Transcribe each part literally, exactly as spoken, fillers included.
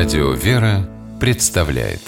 Радио «Вера» представляет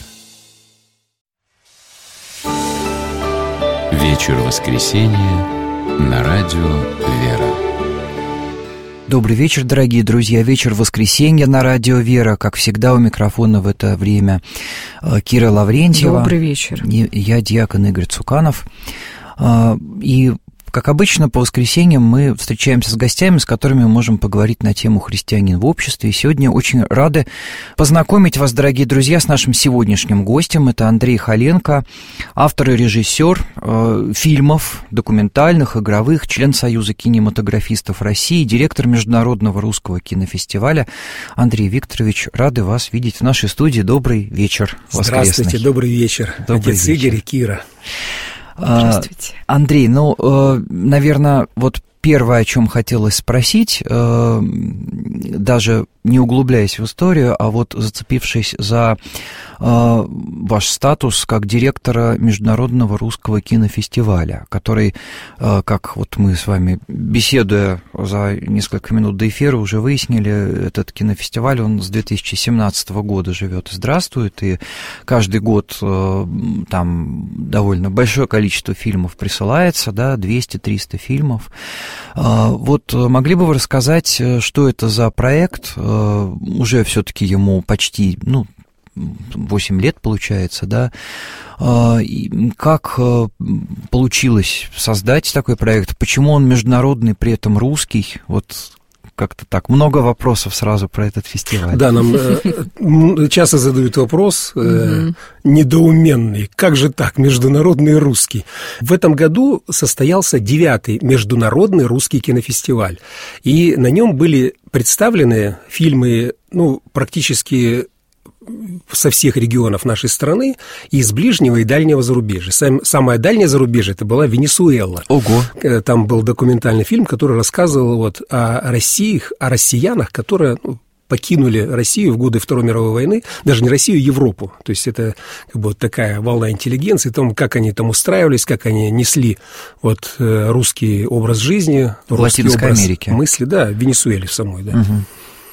Вечер воскресенья на Радио «Вера». Добрый вечер, дорогие друзья. Вечер воскресенья на Радио «Вера». Как всегда, у микрофона в это время Кира Лаврентьева. Добрый вечер. И я, диакон Игорь Цуканов. И, как обычно, по воскресеньям мы встречаемся с гостями, с которыми мы можем поговорить на тему «Христианин в обществе». И сегодня очень рады познакомить вас, дорогие друзья, с нашим сегодняшним гостем. Это Андрей Халенко, автор и режиссер э, фильмов документальных, игровых, член Союза кинематографистов России, директор Международного русского кинофестиваля. Андрей Викторович, рады вас видеть в нашей студии. Добрый вечер воскресный. Здравствуйте, добрый вечер. Добрый Отец вечер. Игорь и Кира. Здравствуйте. Андрей, ну, наверное, вот первое, о чем хотелось спросить, даже не углубляясь в историю, а вот зацепившись за ваш статус как директора Международного русского кинофестиваля, который, как вот мы с вами, беседуя за несколько минут до эфира, уже выяснили, этот кинофестиваль, он с две тысячи семнадцатого года живет и здравствует, и каждый год там довольно большое количество фильмов присылается, да, двести-триста фильмов. Вот могли бы вы рассказать, что это за проект? Уже все-таки ему почти, ну, восемь лет, получается, да. Как получилось создать такой проект? Почему он международный, при этом русский? Вот как-то так. Много вопросов сразу про этот фестиваль. Да, нам э, часто задают вопрос э, недоуменный. Как же так, международный русский? В этом году состоялся девятый международный русский кинофестиваль. И на нем были представлены фильмы, ну, практически со всех регионов нашей страны и из ближнего и дальнего зарубежья. Сам, самое дальнее зарубежье — это была Венесуэла. Ого! Там был документальный фильм, который рассказывал вот о России, о россиянах, которые, ну, покинули Россию в годы Второй мировой войны, даже не Россию, а Европу. То есть это как бы вот такая волна интеллигенции, о том, как они там устраивались, как они несли вот русский образ жизни, в русский Латинской образ Америке. мысли, да, в Венесуэле в самой, да. Угу.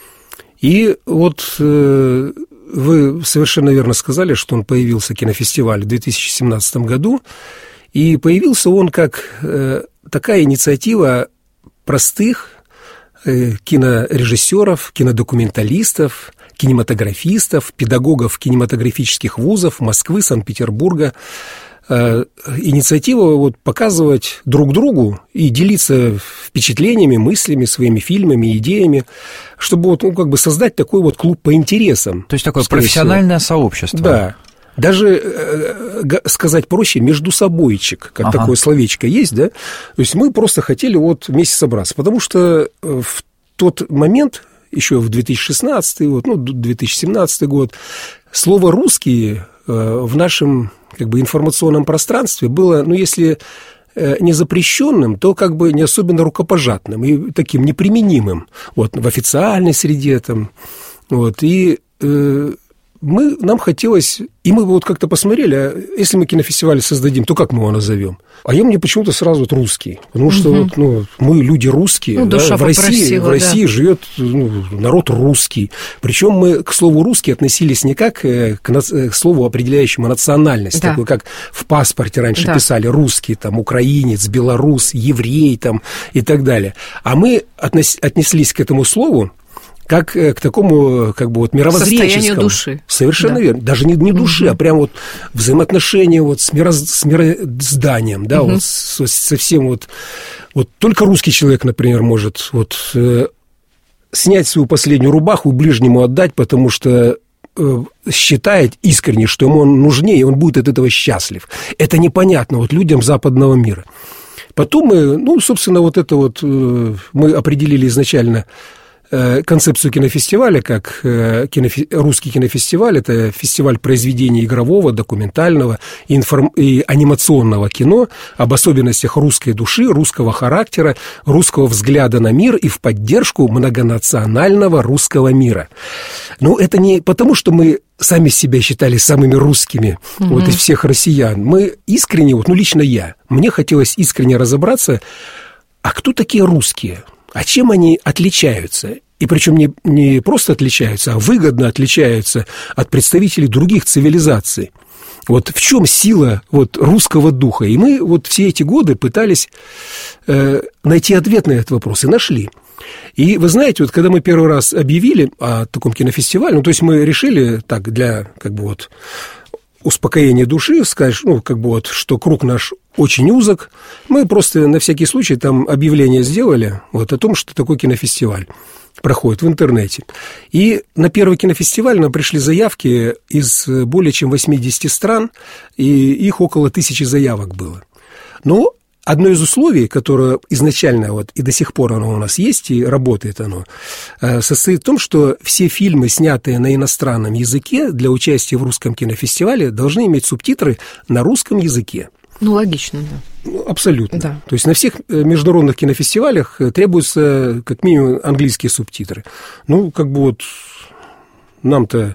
И вот э, вы совершенно верно сказали, что он появился, кинофестиваль, в две тысячи семнадцатом году, и появился он как э, такая инициатива простых э, кинорежиссеров, кинодокументалистов, кинематографистов, педагогов кинематографических вузов Москвы, Санкт-Петербурга. Инициатива вот показывать друг другу и делиться впечатлениями, мыслями, своими фильмами, идеями, чтобы вот, ну, как бы создать такой вот клуб по интересам. То есть такое профессиональное всего. сообщество. Да. Даже э, сказать проще, междусобойчик, как ага. такое словечко есть, да. То есть мы просто хотели вот вместе собраться, потому что в тот момент, еще в две тысячи шестнадцатый год, ну, две тысячи семнадцатый год, слово «русские» в нашем как бы информационном пространстве было, ну, если не запрещенным, то как бы не особенно рукопожатным и таким неприменимым вот, в официальной среде там, вот, и э, мы, нам хотелось, и мы вот как-то посмотрели, а если мы кинофестиваль создадим, то как мы его назовем? А я мне почему-то сразу вот русский, потому что угу. вот, ну, мы люди русские, ну, да, в России, в России да. живет, ну, народ русский, причем мы к слову русский относились не как к, к слову, определяющему национальность, да. такой, как в паспорте раньше да. писали русский, там, украинец, белорус, еврей там, и так далее, а мы относ, отнеслись к этому слову как к такому, как бы, вот, мировоззренческому. Состоянию души. Совершенно да. верно. Даже не, не души, угу. а прям вот взаимоотношения вот с, мироз, с мирозданием, да, угу. вот с, со всем вот... Вот только русский человек, например, может вот э, снять свою последнюю рубаху и ближнему отдать, потому что э, считает искренне, что ему он нужнее, и он будет от этого счастлив. Это непонятно вот людям западного мира. Потом мы, ну, собственно, вот это вот э, мы определили изначально концепцию кинофестиваля как кинофи... русский кинофестиваль. Это фестиваль произведений игрового, документального и, информ... и анимационного кино об особенностях русской души, русского характера, русского взгляда на мир и в поддержку многонационального русского мира. Но это не потому, что мы сами себя считали самыми русскими угу. вот из всех россиян. Мы искренне, вот, ну лично я, мне хотелось искренне разобраться, а кто такие русские? А чем они отличаются? и причем не, не просто отличаются, а выгодно отличаются от представителей других цивилизаций. Вот в чем сила вот русского духа? И мы вот все эти годы пытались э, найти ответ на этот вопрос, и нашли. И вы знаете, вот когда мы первый раз объявили о таком кинофестивале, ну, то есть мы решили так для, как бы вот, успокоения души, сказать, ну, как бы вот, что круг наш очень узок, мы просто на всякий случай там объявление сделали вот о том, что такой кинофестиваль проходит в интернете. И на первый кинофестиваль нам пришли заявки из более чем восьмидесяти стран, и их около тысячи заявок было. Но одно из условий, которое изначально вот и до сих пор оно у нас есть, и работает оно, состоит в том, что все фильмы, снятые на иностранном языке для участия в русском кинофестивале, должны иметь субтитры на русском языке. Ну, логично, да. Ну, абсолютно. Да. То есть на всех международных кинофестивалях требуются как минимум английские субтитры. Ну, как бы вот нам-то...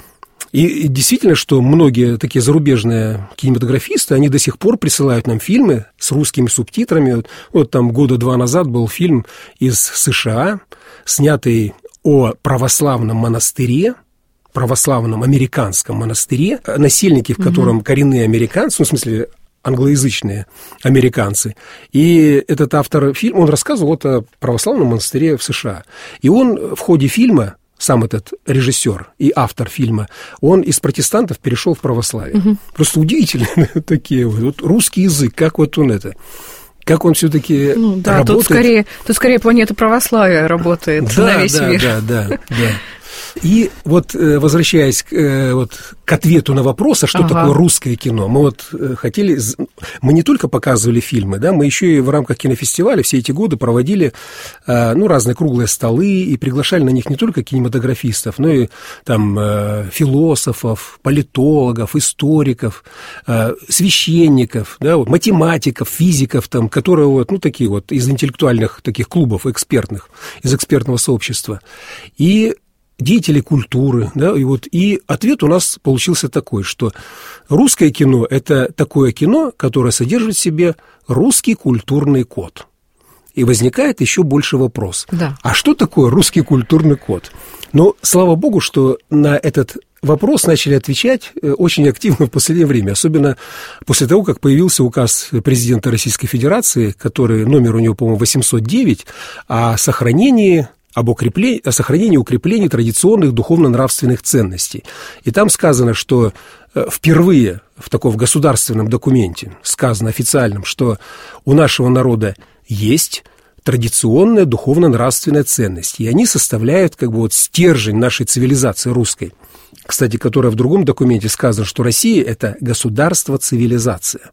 И, и действительно, что многие такие зарубежные кинематографисты, они до сих пор присылают нам фильмы с русскими субтитрами. Вот, вот там года два назад был фильм из США, снятый о православном монастыре, православном американском монастыре, насельники в котором угу. коренные американцы, ну, в смысле, англоязычные американцы. И этот автор фильма, он рассказывал вот о православном монастыре в США. И он в ходе фильма, сам этот режиссер и автор фильма, он из протестантов перешел в православие. Угу. Просто удивительные такие вот. Вот русский язык, как вот он это... Как он все-таки ну, да, работает. Тут скорее, тут скорее планета православия работает да, на весь да, мир. Да, да, да, да. И вот, возвращаясь к, вот, к ответу на вопрос, а что ага. такое русское кино, мы вот хотели... Мы не только показывали фильмы, да, мы еще и в рамках кинофестиваля все эти годы проводили ну, разные круглые столы и приглашали на них не только кинематографистов, но и там философов, политологов, историков, священников, да, вот, математиков, физиков, там, которые вот, ну, такие вот из интеллектуальных таких клубов экспертных, из экспертного сообщества. И деятели культуры, да, и вот и ответ у нас получился такой, что русское кино – это такое кино, которое содержит в себе русский культурный код. И возникает еще больше вопрос. Да. А что такое русский культурный код? Но, слава богу, что на этот вопрос начали отвечать очень активно в последнее время, особенно после того, как появился указ президента Российской Федерации, который, номер у него, по-моему, восемьсот девять, о сохранении... об укреплении, о сохранении и укреплении традиционных духовно-нравственных ценностей. И там сказано, что впервые в таком государственном документе сказано официальном, что у нашего народа есть традиционная духовно-нравственная ценность, и они составляют как бы вот стержень нашей цивилизации русской. Кстати, которая в другом документе сказано, что Россия – это государство-цивилизация.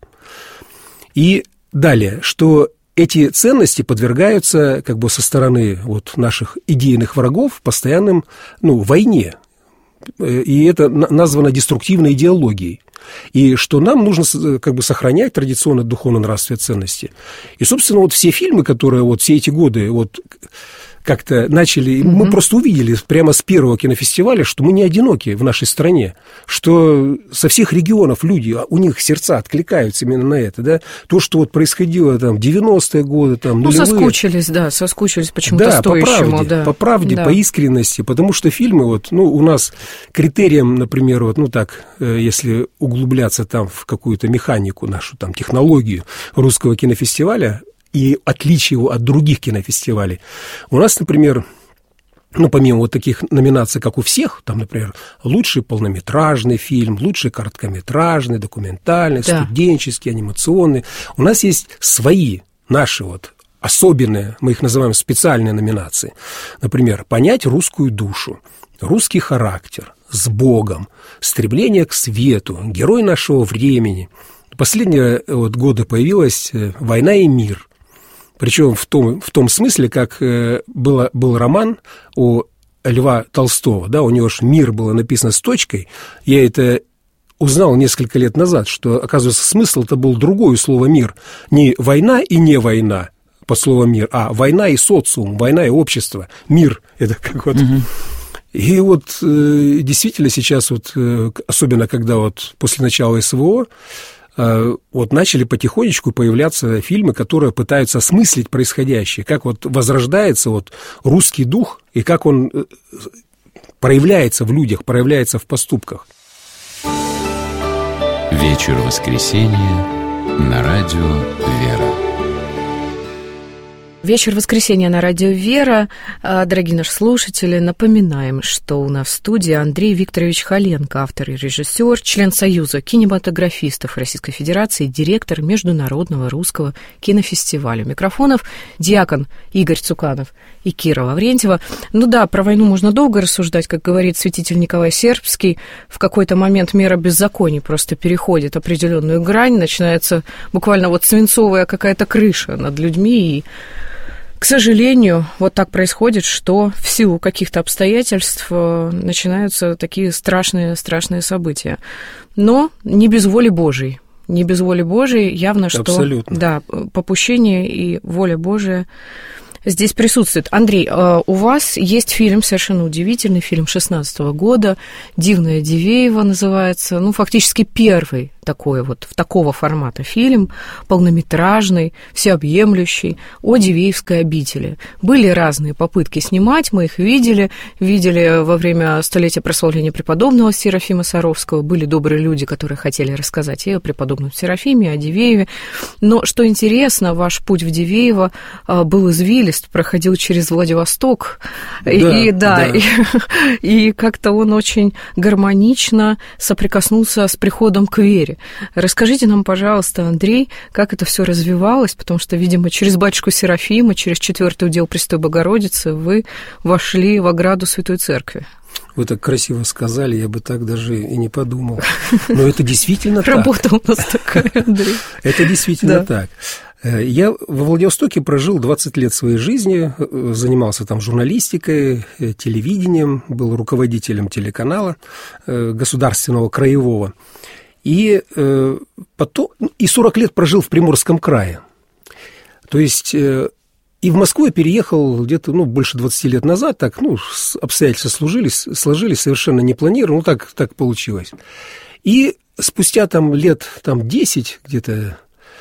И далее, что эти ценности подвергаются как бы со стороны вот наших идейных врагов постоянным, ну, войне. И это названо деструктивной идеологией. И что нам нужно как бы сохранять традиционные духовно-нравственные ценности. И, собственно, вот все фильмы, которые вот все эти годы вот как-то начали... Mm-hmm. Мы просто увидели прямо с первого кинофестиваля, что мы не одиноки в нашей стране, что со всех регионов люди, у них сердца откликаются именно на это, да, то, что вот происходило там в девяностые годы, там, ну, нулевые. соскучились, да, соскучились почему-то да, стоящему. По правде, да, по правде, да. по искренности, потому что фильмы, вот, ну, у нас критерием, например, вот, ну, так, если углубляться там в какую-то механику нашу, там, технологию русского кинофестиваля, и отличие его от других кинофестивалей. У нас, например, ну, помимо вот таких номинаций, как у всех, там, например, лучший полнометражный фильм, лучший короткометражный, документальный, да. студенческий, анимационный, у нас есть свои, наши вот особенные, мы их называем специальные номинации. Например, «Понять русскую душу», «Русский характер», «С Богом», «Стремление к свету», «Герой нашего времени». Последние вот годы появилась «Война и мир». Причем в том, в том смысле, как было, был роман у Льва Толстого, да, у него же «Мир» было написано с точкой. Я это узнал несколько лет назад, что, оказывается, смысл-то был другой у слова «мир». Не «война» и «не война» по слову «мир», а «война» и «социум», «война» и «общество». «Мир» — это как вот... Угу. И вот действительно сейчас, вот, особенно когда вот после начала СВО, вот начали потихонечку появляться фильмы, которые пытаются осмыслить происходящее, как вот возрождается вот русский дух и как он проявляется в людях, проявляется в поступках. Вечер воскресенья на радио «Вера». Вечер воскресенья на радио «Вера». Дорогие наши слушатели, напоминаем, что у нас в студии Андрей Викторович Холенко, автор и режиссер, член Союза кинематографистов Российской Федерации, директор Международного русского кинофестиваля. У микрофонов диакон Игорь Цуканов и Кира Лаврентьева. Ну да, про войну можно долго рассуждать, как говорит святитель Николай Сербский. В какой-то момент мера беззаконий просто переходит определенную грань, начинается буквально вот свинцовая какая-то крыша над людьми, и к сожалению, вот так происходит, что в силу каких-то обстоятельств начинаются такие страшные-страшные события. Но не без воли Божией. Не без воли Божией, явно, что Абсолютно. Да, попущение и воля Божия здесь присутствует. Андрей, у вас есть фильм, совершенно удивительный, фильм шестнадцатого года, «Дивная Дивеева» называется, ну, фактически первый такой вот, в такого формата фильм, полнометражный, всеобъемлющий, о Дивеевской обители. Были разные попытки снимать, мы их видели, видели во время столетия прославления преподобного Серафима Саровского, были добрые люди, которые хотели рассказать и о преподобном Серафиме, и о Дивееве, но, что интересно, ваш путь в Дивеево был извилист, проходил через Владивосток, да, и, да, да. и, и как-то он очень гармонично соприкоснулся с приходом к вере. Расскажите нам, пожалуйста, Андрей, как это все развивалось, потому что, видимо, через батюшку Серафима, через четвертый удел Престой Богородицы вы вошли в ограду Святой Церкви. Вы так красиво сказали, я бы так даже и не подумал. Но это действительно так. Работа у нас такая, Андрей. Это действительно так. Я во Владивостоке прожил двадцать лет своей жизни, занимался там журналистикой, телевидением, был руководителем телеканала государственного, краевого. И потом, и сорок лет прожил в Приморском крае. То есть и в Москву я переехал где-то, ну, больше двадцати лет назад, так, ну, обстоятельства сложились, сложились совершенно не планированно, ну, так, так получилось. И спустя там лет там, десять где-то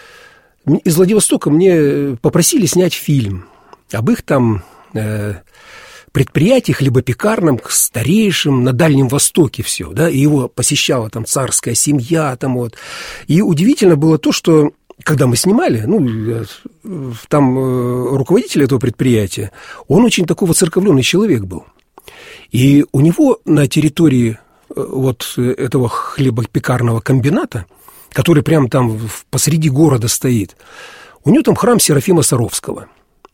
из Владивостока мне попросили снять фильм об их там э, предприятии хлебопекарном, старейшем на Дальнем Востоке все, да, и его посещала там царская семья, там вот. И удивительно было то, что когда мы снимали, ну, там э, руководитель этого предприятия, он очень такой воцерковленный человек был. И у него на территории э, вот этого хлебопекарного комбината, который прямо там посреди города стоит, у него там храм Серафима Саровского.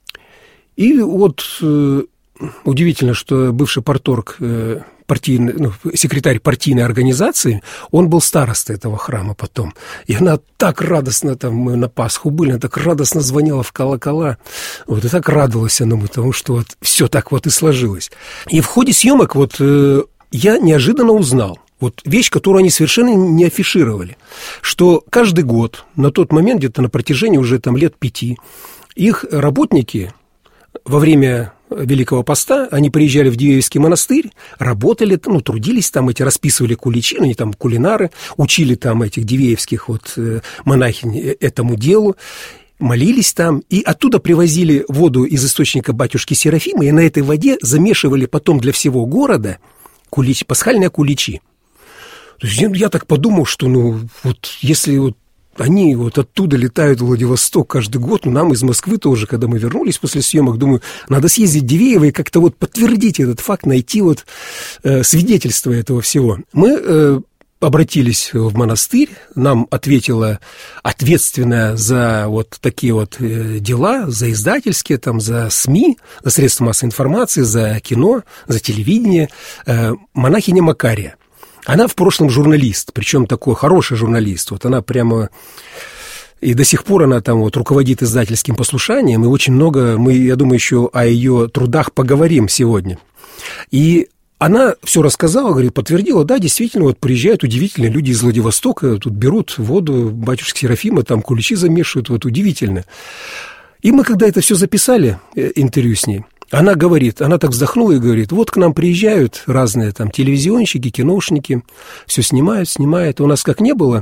И вот э, удивительно, что бывший парторг, э, партийный, ну, секретарь партийной организации, он был старостой этого храма потом. И она так радостно, там мы на Пасху были, она так радостно звонила в колокола. Вот, и так радовалась она, потому что вот все так вот и сложилось. И в ходе съемок вот э, я неожиданно узнал, вот вещь, которую они совершенно не афишировали, что каждый год, на тот момент, где-то на протяжении уже там лет пяти, их работники во время Великого Поста, они приезжали в Дивеевский монастырь, работали, ну, трудились там, эти расписывали куличи, ну, они там кулинары, учили там этих дивеевских вот монахинь этому делу, молились там, и оттуда привозили воду из источника батюшки Серафима, и на этой воде замешивали потом для всего города куличи, пасхальные куличи. То есть я так подумал, что, ну, вот если вот они вот оттуда летают в Владивосток каждый год, ну, нам из Москвы тоже, когда мы вернулись после съемок, думаю, надо съездить в Дивеево и как-то вот подтвердить этот факт, найти вот э, свидетельство этого всего. Мы э, обратились в монастырь, нам ответила ответственная за вот такие вот э, дела, за издательские, там, за СМИ, за средства массовой информации, за кино, за телевидение, э, монахиня Макария. Она в прошлом журналист, причем такой хороший журналист. Вот она прямо... И до сих пор она там вот руководит издательским послушанием, и очень много, мы, я думаю, еще о ее трудах поговорим сегодня. И она все рассказала, говорит, подтвердила, да, действительно, вот приезжают удивительные люди из Владивостока, тут берут воду батюшки Серафима, там куличи замешивают, вот удивительно. И мы, когда это все записали, интервью с ней, она говорит, она так вздохнула и говорит, вот к нам приезжают разные там телевизионщики, киношники, все снимают, снимают. У нас как не было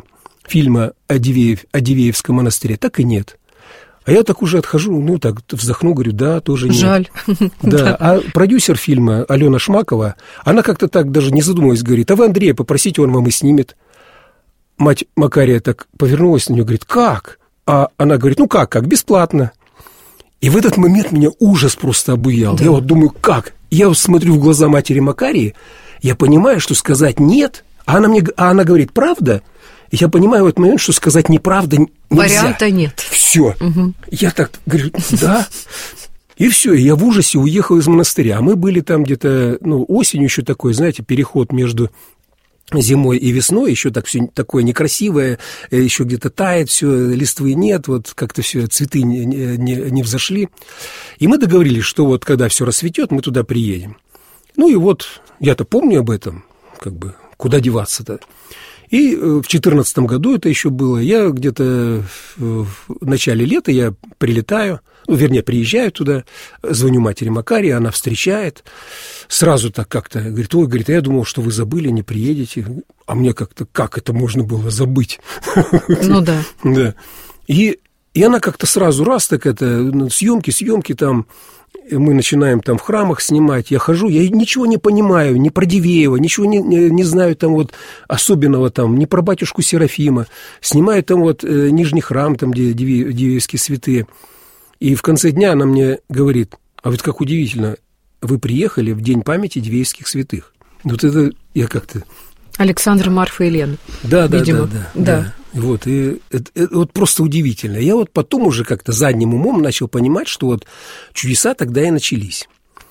фильма о, Дивеев, о Дивеевском монастыре, так и нет. А я так уже отхожу, ну, так вздохну, говорю, да, тоже нет. Жаль. Да, а продюсер фильма Алена Шмакова, она как-то так даже не задумываясь говорит, а вы Андрея попросите, он вам и снимет. Мать Макария так повернулась на нее, говорит, как? А она говорит, ну как, как, бесплатно. И в этот момент меня ужас просто обуял. Да. Я вот думаю, как? Я вот смотрю в глаза матери Макарии, я понимаю, что сказать нет, а она, мне, а она говорит, правда? И я понимаю в этот момент, что сказать неправда нельзя. Варианта нет. Все. Угу. Я так говорю, да. И все, и я в ужасе уехал из монастыря. А мы были там где-то, ну, осенью еще такой, знаете, переход между зимой и весной, еще так все такое некрасивое, еще где-то тает все, листвы нет, вот как-то все, цветы не, не, не взошли. И мы договорились, что вот когда все расцветет, мы туда приедем. Ну и вот, я-то помню об этом, как бы, куда деваться-то. И в две тысячи четырнадцатом году это еще было, я где-то в начале лета я прилетаю, ну, вернее, приезжаю туда, звоню матери Макарии, она встречает, сразу так как-то говорит, ой, говорит, я думал, что вы забыли, не приедете, а мне как-то, как это можно было забыть? Ну да. Да. И, и она как-то сразу раз, так это, съемки, съемки там, мы начинаем там в храмах снимать, я хожу, я ничего не понимаю, ни про Дивеева, ничего не, не, не знаю там вот особенного там, ни про батюшку Серафима, снимаю там вот э, Нижний храм, там, где Диви, Дивеевские святые. И в конце дня она мне говорит, а вот как удивительно, вы приехали в день памяти Дивеевских святых. Вот это я как-то... Александр, Марфа и Лена. Да, да, видимо. да, да, да. Вот, и это, это вот просто удивительно. Я вот потом уже как-то задним умом начал понимать, что вот чудеса тогда и начались.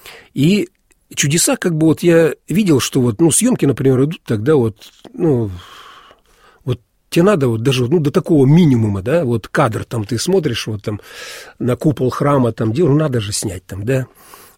И чудеса, как бы вот я видел, что вот, ну, съемки, например, идут тогда вот, ну, вот тебе надо вот даже, ну, до такого минимума, да, вот кадр там ты смотришь, вот там на купол храма там, где, ну, надо же снять там, да,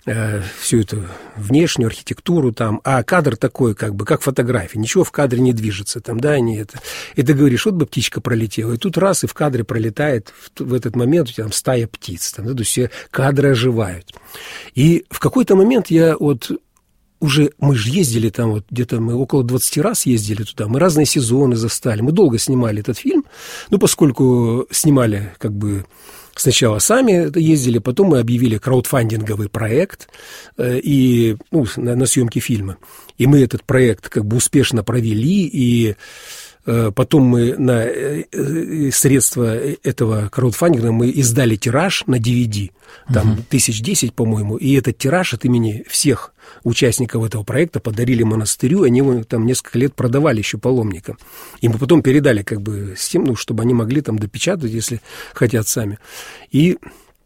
всю эту внешнюю архитектуру там, а кадр такой, как бы, как фотография, ничего в кадре не движется там, да, не это. И ты говоришь, вот бы птичка пролетела, и тут раз, и в кадре пролетает в, в этот момент у тебя там стая птиц, там, да, то есть все кадры оживают. И в какой-то момент я вот уже, мы же ездили там, вот где-то мы около двадцати раз ездили туда, мы разные сезоны застали, мы долго снимали этот фильм, ну, поскольку снимали, как бы, сначала сами ездили, потом мы объявили краудфандинговый проект э, и, ну, на, на съемки фильма. И мы этот проект как бы успешно провели, и э, потом мы на э, э, средства этого краудфандинга мы издали тираж на ди ви ди, там угу. тысяч десять, по-моему, и этот тираж от имени всех участников этого проекта подарили монастырю, они его там несколько лет продавали еще паломникам. И мы потом передали как бы с тем, ну, чтобы они могли там допечатать, если хотят сами. И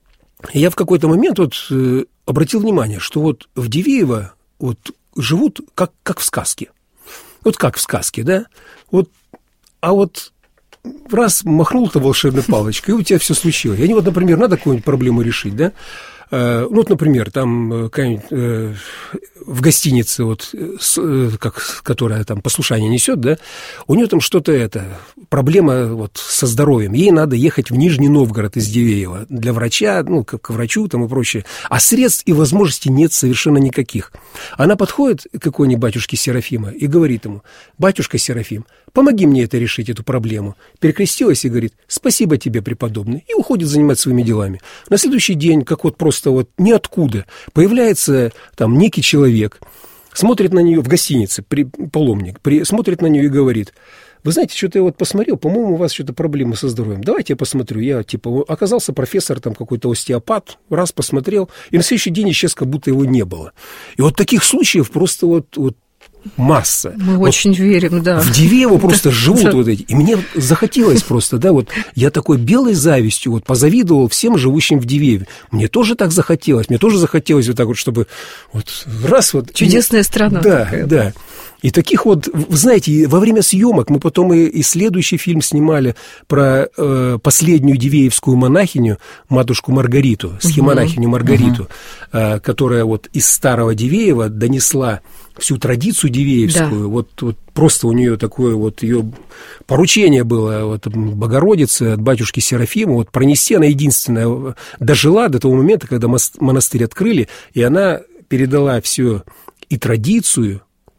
я в какой-то момент вот э, обратил внимание, что вот в Дивеево вот живут как, как в сказке. Вот как в сказке, да? Вот, а вот раз махнул-то волшебной палочкой, и у тебя все случилось. И они вот, например, надо какую-нибудь проблему решить, да? Ну, вот, например, там э, в гостинице, вот, с, как, которая там послушание несет, да, у нее там что-то это, проблема вот со здоровьем. Ей надо ехать в Нижний Новгород из Дивеева для врача, ну, к, к врачу там и прочее. А средств и возможностей нет совершенно никаких. Она подходит к какой-нибудь батюшке Серафима и говорит ему, батюшка Серафим, помоги мне это решить, эту проблему. Перекрестилась и говорит, спасибо тебе, преподобный, и уходит заниматься своими делами. На следующий день, как вот просто вот ниоткуда, появляется там некий человек, смотрит на нее в гостинице, при, паломник, при, смотрит на нее и говорит, вы знаете, что-то я вот посмотрел, по-моему, у вас что-то проблемы со здоровьем. Давайте я посмотрю. Я, типа, оказался профессор, там, какой-то остеопат, раз посмотрел, и на следующий день исчез, как будто его не было. И вот таких случаев просто вот... вот масса. Мы вот очень верим, да. В Дивеево просто живут вот эти. И мне захотелось просто, да, вот я такой белой завистью вот позавидовал всем живущим в Дивееве. Мне тоже так захотелось, мне тоже захотелось вот так вот, чтобы вот раз вот... Чудесная страна. Да, да. И таких вот, вы знаете, во время съемок мы потом и, и следующий фильм снимали про э, последнюю дивеевскую монахиню, матушку Маргариту, схемонахиню Маргариту, uh-huh. э, которая вот из старого Дивеева донесла всю традицию дивеевскую. Да. Вот, вот просто у нее такое вот ее поручение было вот, Богородице от батюшки Серафима, вот пронести, она единственная дожила до того момента, когда монастырь открыли, и она передала всю и традицию,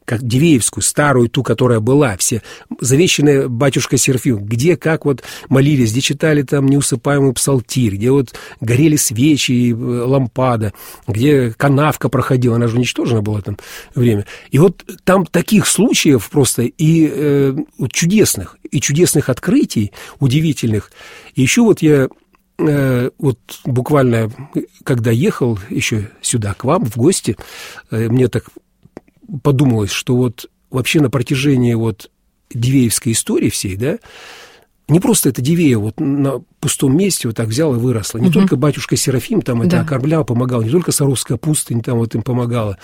как Дивеевскую, старую, ту, которая была, все завещанные батюшкой Серафим, где как вот молились, где читали там неусыпаемый псалтирь, где вот горели свечи и лампада, где канавка проходила, она же уничтожена была там время. И вот там таких случаев просто и э, чудесных, и чудесных открытий, удивительных. И еще вот я э, вот буквально, когда ехал еще сюда к вам в гости, э, мне так подумалось, что вот вообще на протяжении вот дивеевской истории всей, да, не просто это Дивеево вот на пустом месте вот так взял и выросло. Не угу. только батюшка Серафим там это да. окормлял, помогал, не только Саровская пустынь там вот им помогала.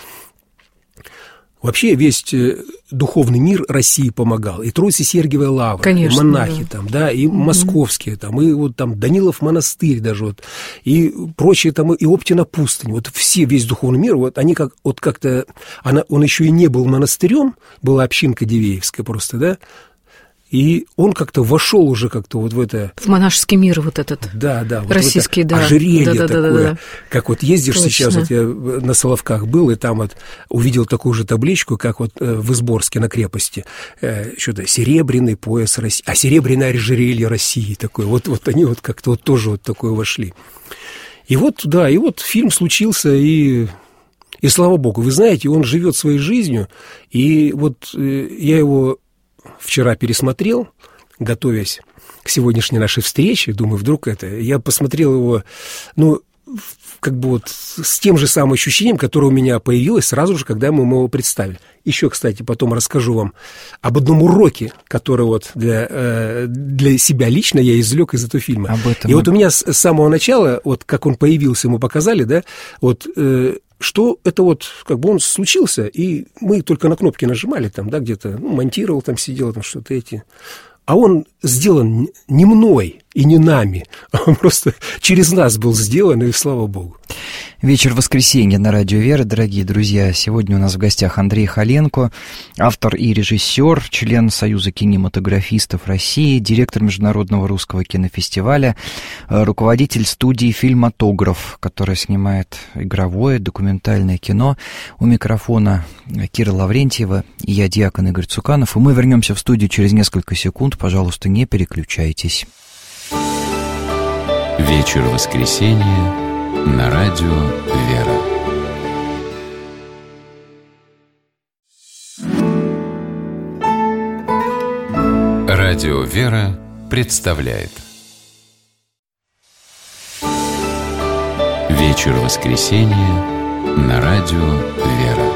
Вообще весь духовный мир России помогал. И Троице-Сергиевая лавра, Конечно, и монахи да. там, да, и mm-hmm. московские там, и вот там Данилов монастырь даже вот, и прочие там, и Оптина пустынь. Вот все, весь духовный мир, вот они как, вот как-то, она, он еще и не был монастырем, была общинка Дивеевская просто, да, и он как-то вошел уже как-то вот в это... В монашеский мир вот этот. Да, да. Вот российский, вот это да. ожерелье да, да, такое. Да, да, да. Как вот ездишь Точно. Сейчас, вот я на Соловках был, и там вот увидел такую же табличку, как вот в Изборске на крепости. Что-то серебряный пояс России. А серебряное ожерелье России такое. Вот, вот они вот как-то вот тоже вот такое вошли. И вот, да, и вот фильм случился, и... И слава богу, вы знаете, он живет своей жизнью, и вот я его... Вчера пересмотрел, готовясь к сегодняшней нашей встрече, думаю, вдруг это... Я посмотрел его, ну, как бы вот с тем же самым ощущением, которое у меня появилось сразу же, когда мы его представили. Еще, кстати, потом расскажу вам об одном уроке, который вот для, для себя лично я извлек из этого фильма. Об этом И вот у меня с самого начала, вот как он появился, мы показали, да, вот... что это вот, как бы он случился, и мы только на кнопки нажимали там, да, где-то, ну, монтировал там, сидел там что-то эти. А он сделан не мной и не нами, а он просто через нас был сделан, и слава богу. Вечер воскресенья на Радио Вера, дорогие друзья. Сегодня у нас в гостях Андрей Халенко, автор и режиссер, член Союза кинематографистов России, директор Международного русского кинофестиваля, руководитель студии «Фильмотограф», которая снимает игровое, документальное кино. У микрофона Кира Лаврентьева и я, диакон Игорь Цуканов. И мы вернемся в студию через несколько секунд. Пожалуйста, не переключайтесь. Вечер воскресенья на Радио Вера. Радио Вера представляет Вечер воскресенья на Радио Вера.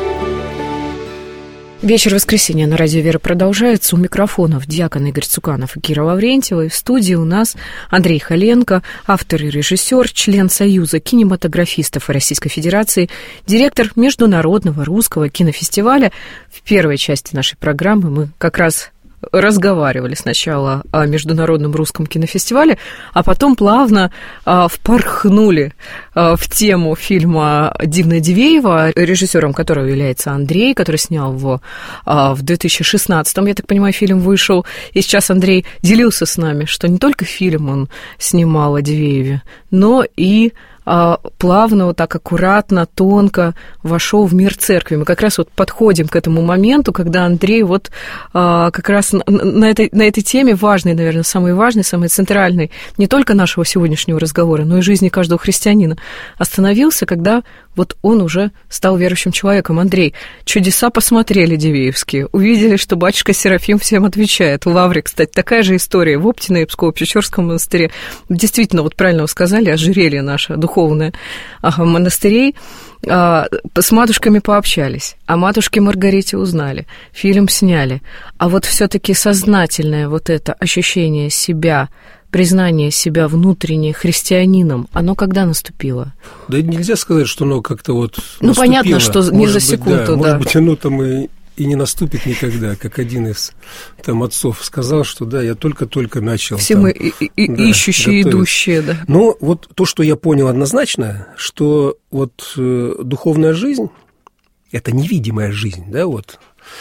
Вечер воскресенья на Радио Вера продолжается. У микрофонов диакон Игорь Цуканов и Кира Лаврентьева. И в студии у нас Андрей Халенко, автор и режиссер, член Союза кинематографистов Российской Федерации, директор Международного русского кинофестиваля. В первой части нашей программы мы как раз разговаривали сначала о Международном русском кинофестивале, а потом плавно а, впорхнули а, в тему фильма «Дивное Дивеево», режиссером которого является Андрей, который снял его а, в две тысячи шестнадцатом, я так понимаю, фильм вышел. И сейчас Андрей делился с нами, что не только фильм он снимал о Дивееве, но и плавно, вот так аккуратно, тонко вошел в мир церкви. Мы как раз вот подходим к этому моменту, когда Андрей вот а, как раз на, на, этой, на этой теме важной, наверное, самой важной, самой центральной не только нашего сегодняшнего разговора, но и жизни каждого христианина остановился, когда вот он уже стал верующим человеком. Андрей, чудеса посмотрели дивеевские, увидели, что батюшка Серафим всем отвечает. В Лавре, кстати, такая же история. В Оптино и Псково-Печорском монастыре. Действительно, вот правильно вы сказали, ожерелье наше духовное ага, монастырей. А, с матушками пообщались, о матушке Маргарите узнали, фильм сняли. А вот все-таки сознательное вот это ощущение себя, признание себя внутренне христианином, оно когда наступило? Да нельзя сказать, что оно как-то вот Ну, наступило. Понятно, что не может за быть, секунду, да. да. Может быть, оно там и, и не наступит никогда, как один из там отцов сказал, что да, я только-только начал. Все там, мы и, и, да, ищущие, готовить. идущие, да. Но вот то, что я понял однозначно, что вот э, духовная жизнь, это невидимая жизнь, да, вот,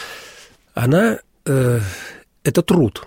она, э, это труд.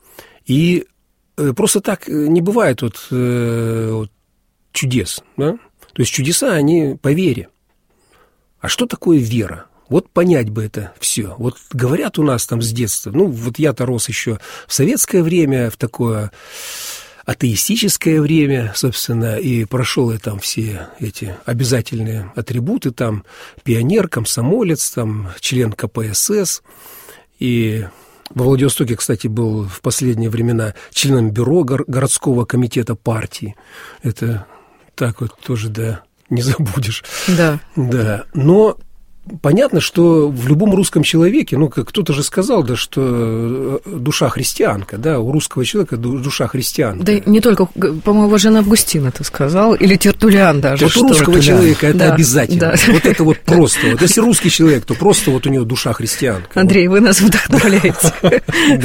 И просто так не бывает вот, э, вот чудес, да? То есть чудеса, они по вере. А что такое вера? Вот понять бы это все. Вот говорят у нас там с детства, ну, вот я-то рос еще в советское время, в такое атеистическое время, собственно, и прошел я там все эти обязательные атрибуты, там, пионер, комсомолец, там, член ка пэ эс эс, и во Владивостоке, кстати, был в последние времена членом бюро городского комитета партии. Это так вот тоже, да, не забудешь. Да. Да, но понятно, что в любом русском человеке, ну, как кто-то же сказал, да, что душа христианка, да, у русского человека душа христианка. Да не только, по-моему, Жан Августин это сказал, или Тертулиан даже. Вот у русского Тертулиан. Человека это да, обязательно. Да. Вот это вот просто. Вот если русский человек, то просто вот у него душа христианка. Андрей, вы нас вдохновляете.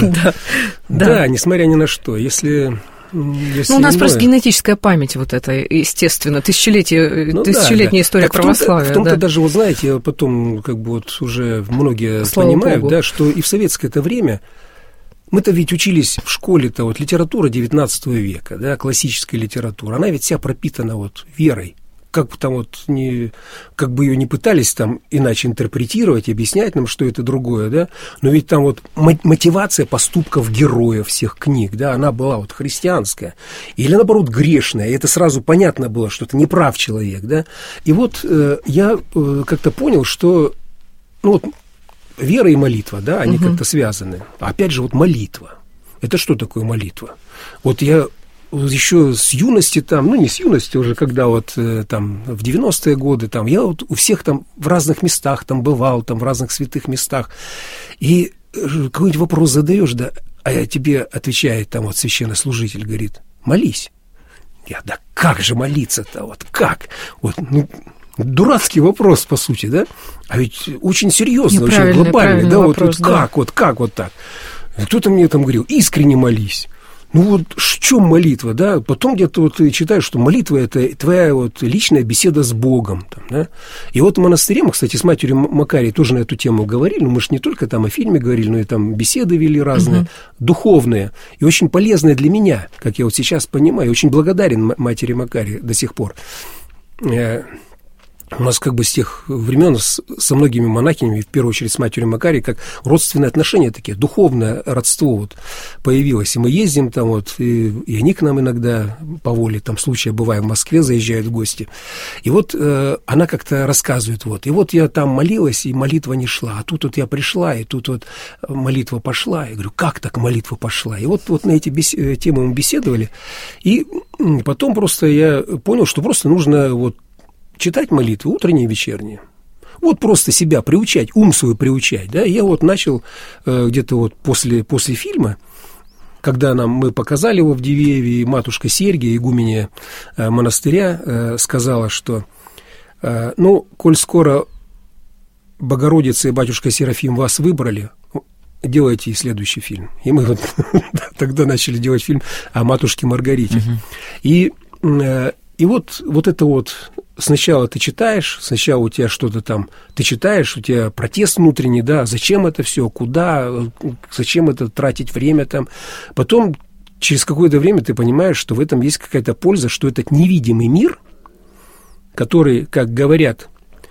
Да, несмотря ни на что. Если... Если ну, у нас иное... просто генетическая память вот эта, естественно, тысячелетие, ну, тысячелетняя да, да. история так православия. В том-то, в том-то да. даже, вот знаете, потом как бы вот уже многие Слава понимают, Богу. Да, что и в советское-то время мы-то ведь учились в школе-то, вот литература девятнадцатого века, да, классическая литература, она ведь вся пропитана вот верой. Как бы там вот не, как бы ее не пытались там иначе интерпретировать, объяснять нам, что это другое, да, но ведь там вот мотивация поступков героев всех книг, да, она была вот христианская, или наоборот грешная, и это сразу понятно было, что это неправ человек, да, и вот э, я э, как-то понял, что, ну вот, вера и молитва, да, они угу. как-то связаны, а опять же вот молитва, это что такое молитва? Вот я... еще с юности там, ну, не с юности уже, когда вот там в девяностые годы, там, я вот у всех там в разных местах там бывал, там в разных святых местах, и какой-нибудь вопрос задаешь, да, а тебе отвечает там вот священнослужитель, говорит, молись. Я, да как же молиться-то, вот как? Вот, ну, дурацкий вопрос, по сути, да? А ведь очень серьезный, очень глобальный, да, вопрос, вот, вот да. как, вот как вот так? Кто-то мне там говорил, искренне молись. Ну вот в чем молитва, да? Потом где-то вот ты читаешь, что молитва – это твоя вот личная беседа с Богом, там, да? И вот в монастыре мы, кстати, с матерью Макарией тоже на эту тему говорили, но мы же не только там о фильме говорили, но и там беседы вели разные, угу. духовные и очень полезные для меня, как я вот сейчас понимаю, очень благодарен матери Макарии до сих пор. У нас как бы с тех времен с, со многими монахинями, в первую очередь с матерью Макарией, как родственные отношения такие, духовное родство вот появилось. И мы ездим там вот, и, и они к нам иногда по воле там случая, бывая в Москве, заезжают в гости. И вот э, она как-то рассказывает, вот, и вот я там молилась, и молитва не шла, а тут вот я пришла, и тут вот молитва пошла. Я говорю, как так молитва пошла? И вот, вот на эти бес... темы мы беседовали, и потом просто я понял, что просто нужно вот читать молитвы утренние и вечерние. Вот просто себя приучать, ум свой приучать. Да? Я вот начал э, где-то вот после, после фильма, когда нам, мы показали его в Дивееве, и матушка Сергия, игуменья э, монастыря, э, сказала, что э, ну, коль скоро Богородица и батюшка Серафим вас выбрали, делайте и следующий фильм. И мы вот тогда начали делать фильм о матушке Маргарите. И э, И вот, вот это вот сначала ты читаешь, сначала у тебя что-то там, ты читаешь, у тебя протест внутренний, да, зачем это все, куда, зачем это тратить время там. Потом через какое-то время ты понимаешь, что в этом есть какая-то польза, что этот невидимый мир, который, как говорят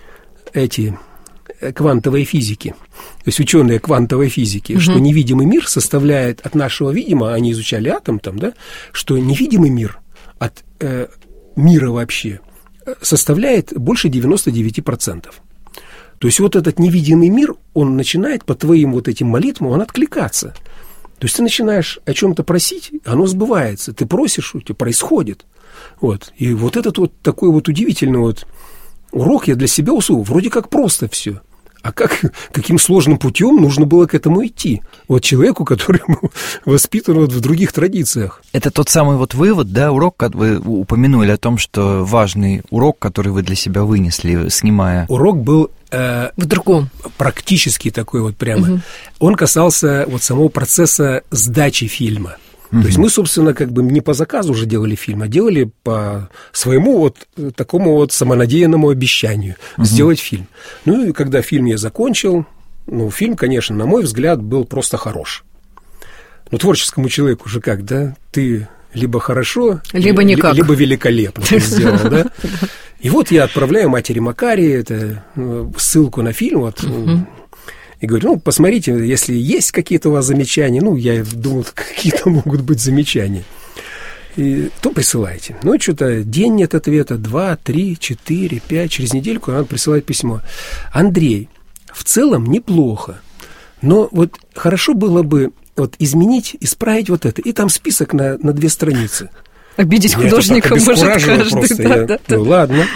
эти квантовые физики, то есть ученые квантовой физики, угу. что невидимый мир составляет от нашего видимого, они изучали атом там, да, что невидимый мир от э, мира вообще составляет больше девяносто девять процентов. То есть вот этот невидимый мир, он начинает по твоим вот этим молитвам, он откликаться. То есть ты начинаешь о чем-то просить, оно сбывается. Ты просишь, у тебя происходит. Вот. И вот этот вот такой вот удивительный вот урок я для себя усвоил. Вроде как просто все. А как, каким сложным путем нужно было к этому идти? Вот человеку, который воспитан вот в других традициях. Это тот самый вот вывод, да, урок, как вы упомянули о том, что важный урок, который вы для себя вынесли, снимая... Урок был... Э, в другом. Практически такой вот прямо. Угу. Он касался вот самого процесса сдачи фильма. То есть мы, собственно, как бы не по заказу уже делали фильм, а делали по своему вот такому вот самонадеянному обещанию uh-huh. сделать фильм. Ну и когда фильм я закончил, ну, фильм, конечно, на мой взгляд, был просто хорош. Ну, творческому человеку же как, да, ты либо хорошо, либо никак, либо великолепно ты сделал, да. И вот я отправляю матери Макарии это, ссылку на фильм, вот, uh-huh. и говорю, ну, посмотрите, если есть какие-то у вас замечания, ну, я думал, какие-то могут быть замечания, и, то присылайте. Ну, что-то день нет ответа, два, три, четыре, пять, через недельку она присылает письмо. Андрей, в целом неплохо, но вот хорошо было бы вот изменить, исправить вот это, и там список на, на две страницы. Обидеть меня художника может каждый. Просто. Да, я, да, ну, да. Ладно.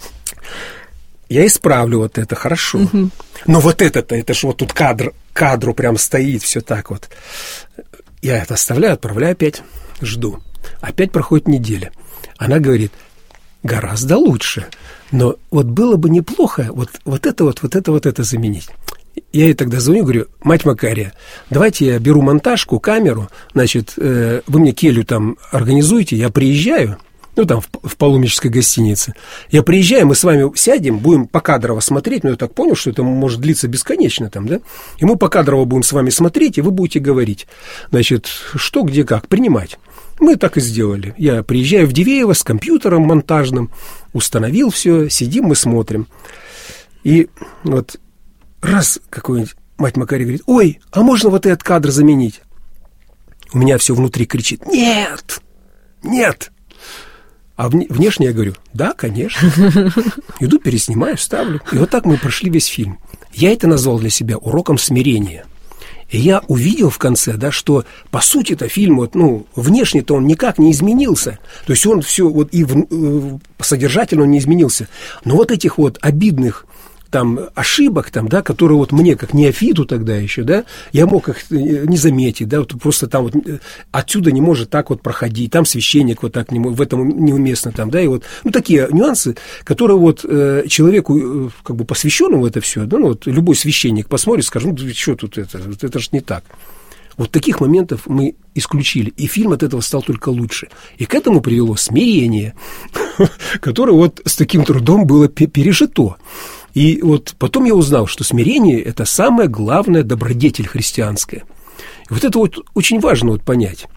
Я исправлю вот это, хорошо. Угу. Но вот это-то, это же вот тут кадр, кадру прям стоит, все так вот. Я это оставляю, отправляю опять, жду. Опять проходит неделя. Она говорит, гораздо лучше, но вот было бы неплохо вот, вот это вот, вот это вот это заменить. Я ей тогда звоню, говорю, мать Макария, давайте я беру монтажку, камеру, значит, э, вы мне келью там организуете, я приезжаю, ну, там, в, в паломнической гостинице, я приезжаю, мы с вами сядем, будем покадрово смотреть, ну, я так понял, что это может длиться бесконечно там, да, и мы покадрово будем с вами смотреть, и вы будете говорить, значит, что, где, как, принимать. Мы так и сделали. Я приезжаю в Дивеево с компьютером монтажным, установил все, сидим, мы смотрим. И вот раз какой-нибудь мать Макария говорит, ой, а можно вот этот кадр заменить? У меня все внутри кричит, нет, нет. А внешне я говорю, да, конечно. Иду, переснимаю, ставлю. И вот так мы прошли весь фильм. Я это назвал для себя уроком смирения. И я увидел в конце, да, что, по сути-то, фильм, вот, ну, внешне-то он никак не изменился. То есть он все, вот, и в, содержательно он не изменился. Но вот этих вот обидных там ошибок, там, да, которые вот мне, как неофиту тогда еще, да, я мог их не заметить, да, вот просто там вот отсюда не может так вот проходить, там священник вот так не, в этом неуместно, там, да, и вот, ну, такие нюансы, которые вот э, человеку, э, как бы посвященному это все, да, ну, вот любой священник посмотрит, скажет, ну, что тут это, вот это же не так. Вот таких моментов мы исключили, и фильм от этого стал только лучше. И к этому привело смирение, которое вот с таким трудом было пережито. И вот потом я узнал, что смирение – это самая главная добродетель христианская. И вот это вот очень важно вот понять.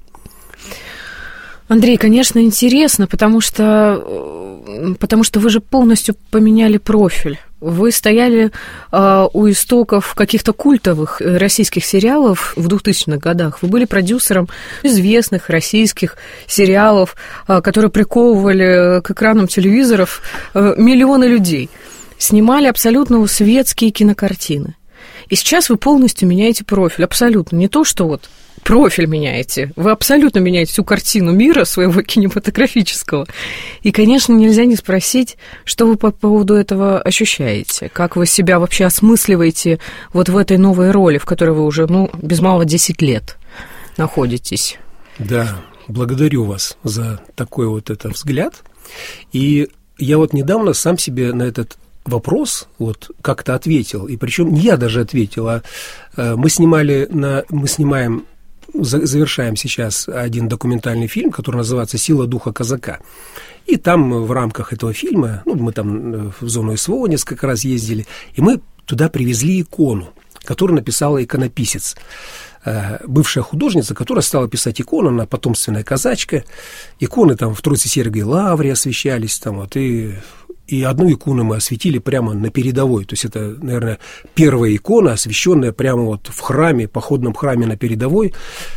Андрей, конечно, интересно, потому что, потому что вы же полностью поменяли профиль. Вы стояли э, у истоков каких-то культовых российских сериалов в двухтысячных годах. Вы были продюсером известных российских сериалов, э, которые приковывали к экранам телевизоров э, миллионы людей. Снимали абсолютно светские кинокартины. И сейчас вы полностью меняете профиль. Абсолютно. Не то, что вот профиль меняете. Вы абсолютно меняете всю картину мира своего кинематографического. И, конечно, нельзя не спросить, что вы по поводу этого ощущаете. Как вы себя вообще осмысливаете вот в этой новой роли, в которой вы уже, ну, без малого десять лет находитесь. Да, благодарю вас за такой вот этот взгляд. И я вот недавно сам себе на этот вопрос вот как-то ответил, и причем не я даже ответил, а мы снимали на, мы снимаем, завершаем сейчас один документальный фильм, который называется «Сила духа казака». И там в рамках этого фильма, ну, мы там в зону СВО несколько раз ездили, и мы туда привезли икону, которую написала иконописец, бывшая художница, которая стала писать икону, она потомственная казачка. Иконы там в Троице-Сергиевой лавре освещались, там вот, и И одну икону мы осветили прямо на передовой. То есть это, наверное, первая икона, освященная прямо вот в храме, походном храме на передовой.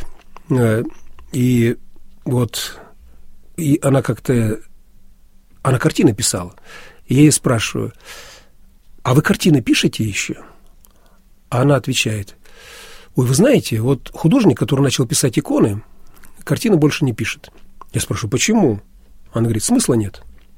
И вот и она как-то... Она картины писала. И я ей спрашиваю, а вы картины пишете еще? А она отвечает, ой, вы знаете, вот художник, который начал писать иконы, картины больше не пишет. Я спрашиваю, почему? Она говорит, смысла нет.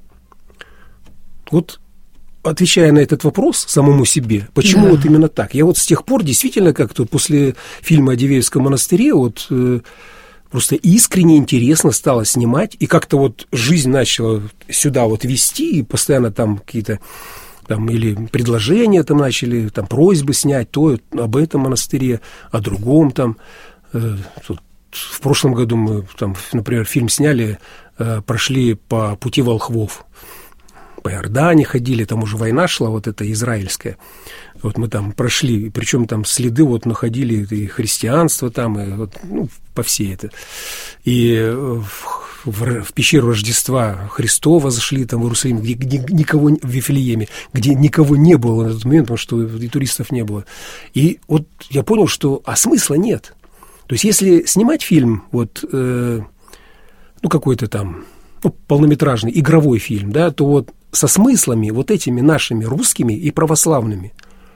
Вот, отвечая на этот вопрос самому себе, почему да. вот именно так, я вот с тех пор действительно как-то после фильма о Дивеевском монастыре вот э, просто искренне интересно стало снимать, и как-то вот жизнь начала сюда вот вести, и постоянно там какие-то там или предложения там начали, там просьбы снять, то об этом монастыре, о другом там. Э, тут, в прошлом году мы там, например, фильм сняли, э, прошли по пути волхвов. По Иордании ходили, там уже война шла, вот эта израильская. Вот мы там прошли, причем там следы вот находили и христианство там, и вот, ну, по всей это. И в, в пещеру Рождества Христова зашли там в Иерусалим, где, где никого в Вифлееме, где никого не было на тот момент, потому что и туристов не было. И вот я понял, что а смысла нет. То есть если снимать фильм, вот, э, ну, какой-то там, ну, полнометражный, игровой фильм, да, то вот со смыслами вот этими нашими русскими и православными.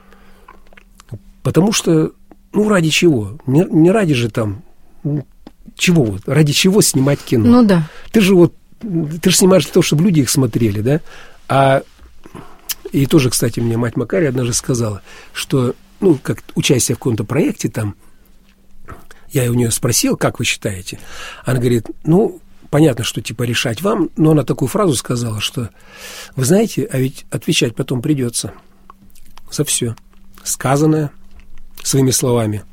Потому что, ну, ради чего? Не, не ради же там, ну, чего вот, ради чего снимать кино? Ну, да. Ты же вот, ты же снимаешь для того, чтобы люди их смотрели, да? А, и тоже, кстати, мне мать Макария однажды сказала, что, ну, как участие в каком-то проекте там, я у нее спросил, как вы считаете? Она говорит, ну, понятно, что типа решать вам, но она такую фразу сказала, что, вы знаете, а ведь отвечать потом придется за все сказанное своими словами.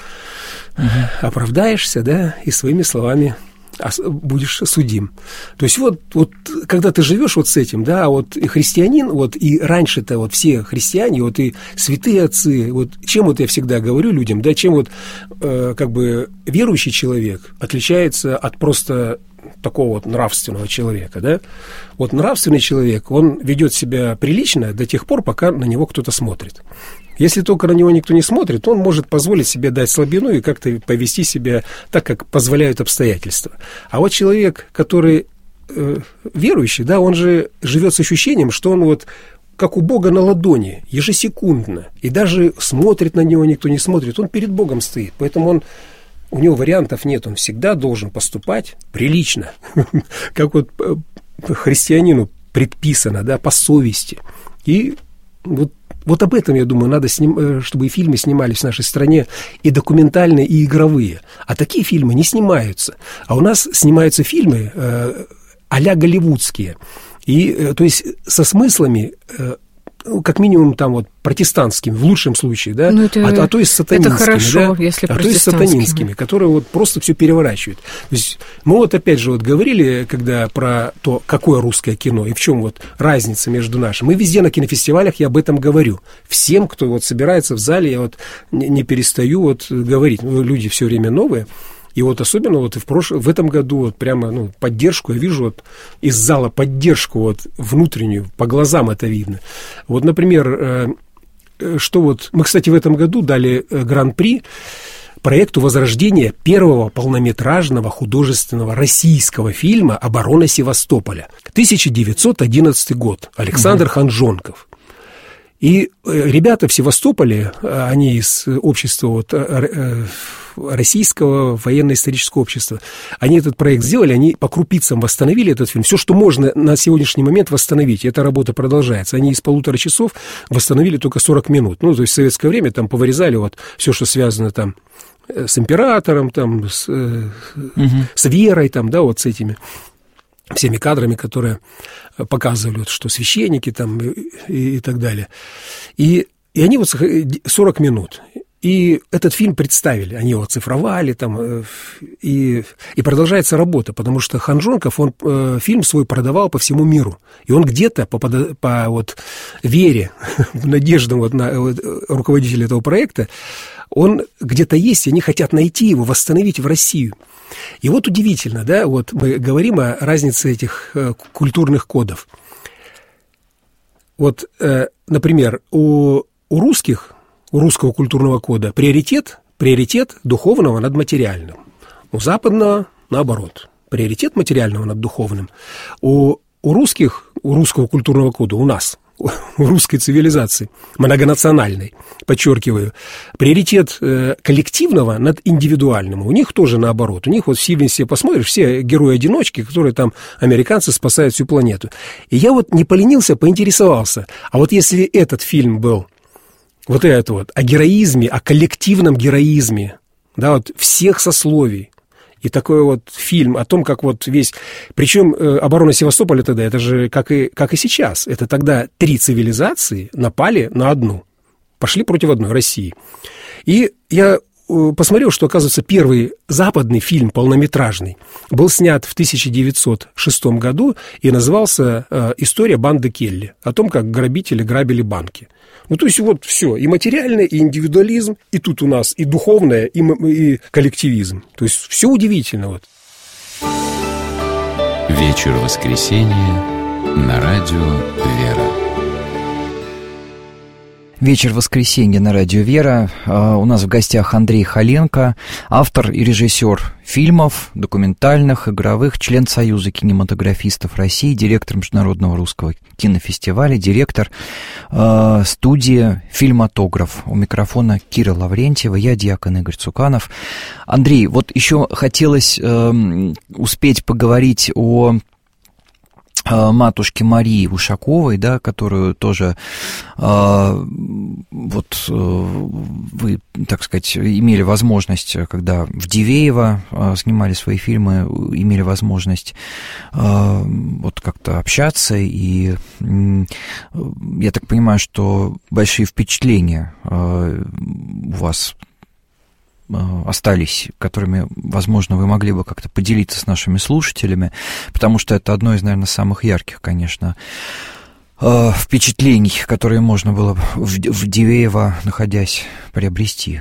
Угу. Оправдаешься, да, и своими словами будешь судим. То есть вот, вот когда ты живешь вот с этим, да, вот и христианин, вот и раньше-то вот все христиане, вот и святые отцы, вот чем вот я всегда говорю людям, да, чем вот э, как бы верующий человек отличается от просто такого вот нравственного человека, да. Вот нравственный человек, он ведет себя прилично до тех пор, пока на него кто-то смотрит. Если только на него никто не смотрит, он может позволить себе дать слабину и как-то повести себя так, как позволяют обстоятельства. А вот человек, который э, верующий, да, он же живет с ощущением, что он вот как у Бога на ладони, ежесекундно, и даже смотрит на него никто не смотрит, он перед Богом стоит, поэтому он, у него вариантов нет, он всегда должен поступать прилично, как вот христианину предписано, да, по совести. И вот Вот об этом, я думаю, надо, сним... чтобы и фильмы снимались в нашей стране, и документальные, и игровые. А такие фильмы не снимаются. А у нас снимаются фильмы э, а-ля голливудские. И, э, то есть, со смыслами, э, как минимум, там вот протестантскими, в лучшем случае, да, ну, это, а, а то есть сатанинскими, это хорошо, да? если а то есть сатанинскими, которые вот просто все переворачивают. То есть мы вот опять же вот говорили, когда про то, какое русское кино и в чем вот разница между нашим. Мы везде на кинофестивалях, я об этом говорю. Всем, кто вот собирается в зале, я вот не, не перестаю вот говорить. Ну, люди все время новые. И вот особенно вот и в, прошлом, в этом году вот прямо ну, поддержку, я вижу вот из зала поддержку вот внутреннюю, по глазам это видно. Вот, например, э, что вот... Мы, кстати, в этом году дали гран-при проекту возрождения первого полнометражного художественного российского фильма «Оборона Севастополя». тысяча девятьсот одиннадцатый год. Александр угу. Ханжонков. И ребята в Севастополе, они из общества вот, Российского военно-исторического общества, они этот проект сделали, они по крупицам восстановили этот фильм. Все, что можно на сегодняшний момент восстановить, эта работа продолжается. Они из полутора часов восстановили только сорок минут. Ну, то есть в советское время там повырезали вот все, что связано там с императором, там, с, угу. с верой, там, да, вот с этими... всеми кадрами, которые показывали, что священники там и, и, и так далее. И, и они вот сорок минут. И этот фильм представили, они его оцифровали там, и, и продолжается работа, потому что Ханжонков, он э, фильм свой продавал по всему миру. И он где-то по, по вот, вере, надеждам вот, на вот, руководителя этого проекта, он где-то есть, и они хотят найти его, восстановить в Россию. И вот удивительно, да, вот мы говорим о разнице этих э, культурных кодов. Вот, э, например, у, у русских, у русского культурного кода приоритет, приоритет духовного над материальным. У западного наоборот, приоритет материального над духовным. У, у русских, у русского культурного кода, у нас, у русской цивилизации, многонациональной, подчеркиваю, приоритет э, коллективного над индивидуальным. У них тоже наоборот. У них вот в фильме все посмотришь, все герои-одиночки, которые там, американцы, спасают всю планету. И я вот не поленился, поинтересовался. А вот если этот фильм был вот это вот о героизме, о коллективном героизме, да, вот всех сословий, и такой вот фильм о том, как вот весь... Причем э, оборона Севастополя тогда, это же как и, как и сейчас. Это тогда три цивилизации напали на одну. Пошли против одной, России. И я э, посмотрел, что, оказывается, первый западный фильм полнометражный был снят в тысяча девятьсот шестом году и назывался э, «История банды Келли». О том, как грабители грабили банки. Ну, то есть вот все, и материальное, и индивидуализм, и тут у нас и духовное, и, и коллективизм. То есть все удивительно вот. Вечер воскресенья на радио «Вера». Вечер воскресенья на радио «Вера». У нас в гостях Андрей Халенко, автор и режиссер фильмов, документальных, игровых, член Союза кинематографистов России, директор Международного русского кинофестиваля, директор э, студии «Фильмотограф». У микрофона Кира Лаврентьева, я диакон Игорь Цуканов. Андрей, вот еще хотелось э, успеть поговорить о матушке Марии Ушаковой, да, которую тоже э, вот э, вы, так сказать, имели возможность, когда в Дивеево э, снимали свои фильмы, имели возможность э, вот как-то общаться, и э, я так понимаю, что большие впечатления э, у вас остались, которыми, возможно, вы могли бы как-то поделиться с нашими слушателями, потому что это одно из, наверное, самых ярких, конечно, впечатлений, которые можно было в Дивеево, находясь, приобрести.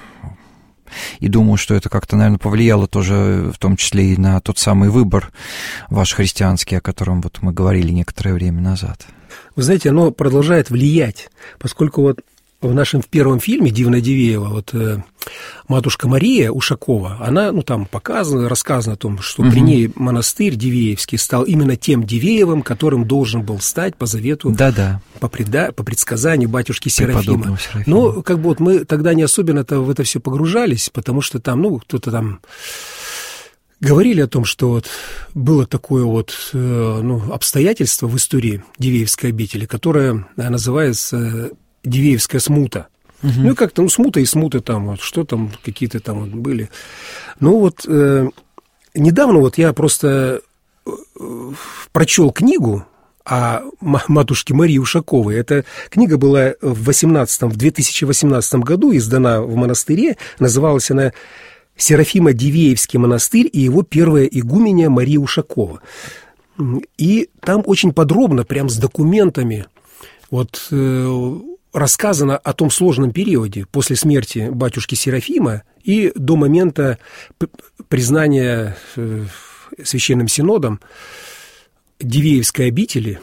И думаю, что это как-то, наверное, повлияло тоже, в том числе и на тот самый выбор ваш христианский, о котором вот мы говорили некоторое время назад. Вы знаете, оно продолжает влиять, поскольку вот в нашем первом фильме «Дивное Дивеево» вот э, матушка Мария Ушакова, она, ну, там показана, рассказано о том, что угу. при ней монастырь Дивеевский стал именно тем Дивеевым, которым должен был стать по завету, Да-да. По, преда, по предсказанию батюшки Серафима. Серафима. Но как бы вот мы тогда не особенно-то в это все погружались, потому что там, ну, кто-то там говорили о том, что вот было такое вот э, ну, обстоятельство в истории Дивеевской обители, которое называется Дивеевская смута. Угу. Ну, и как-то, ну, смута и смута там, вот, что там, какие-то там вот были. Ну, вот, э, недавно вот я просто э, прочел книгу о матушке Марии Ушаковой. Эта книга была в восемнадцатом, в две тысячи восемнадцатом году издана в монастыре. Называлась она «Серафимо-Дивеевский монастырь и его первая игуменья Мария Ушакова». И там очень подробно, прям с документами, вот э, рассказано о том сложном периоде после смерти батюшки Серафима и до момента признания э, Священным Синодом Дивеевской обители,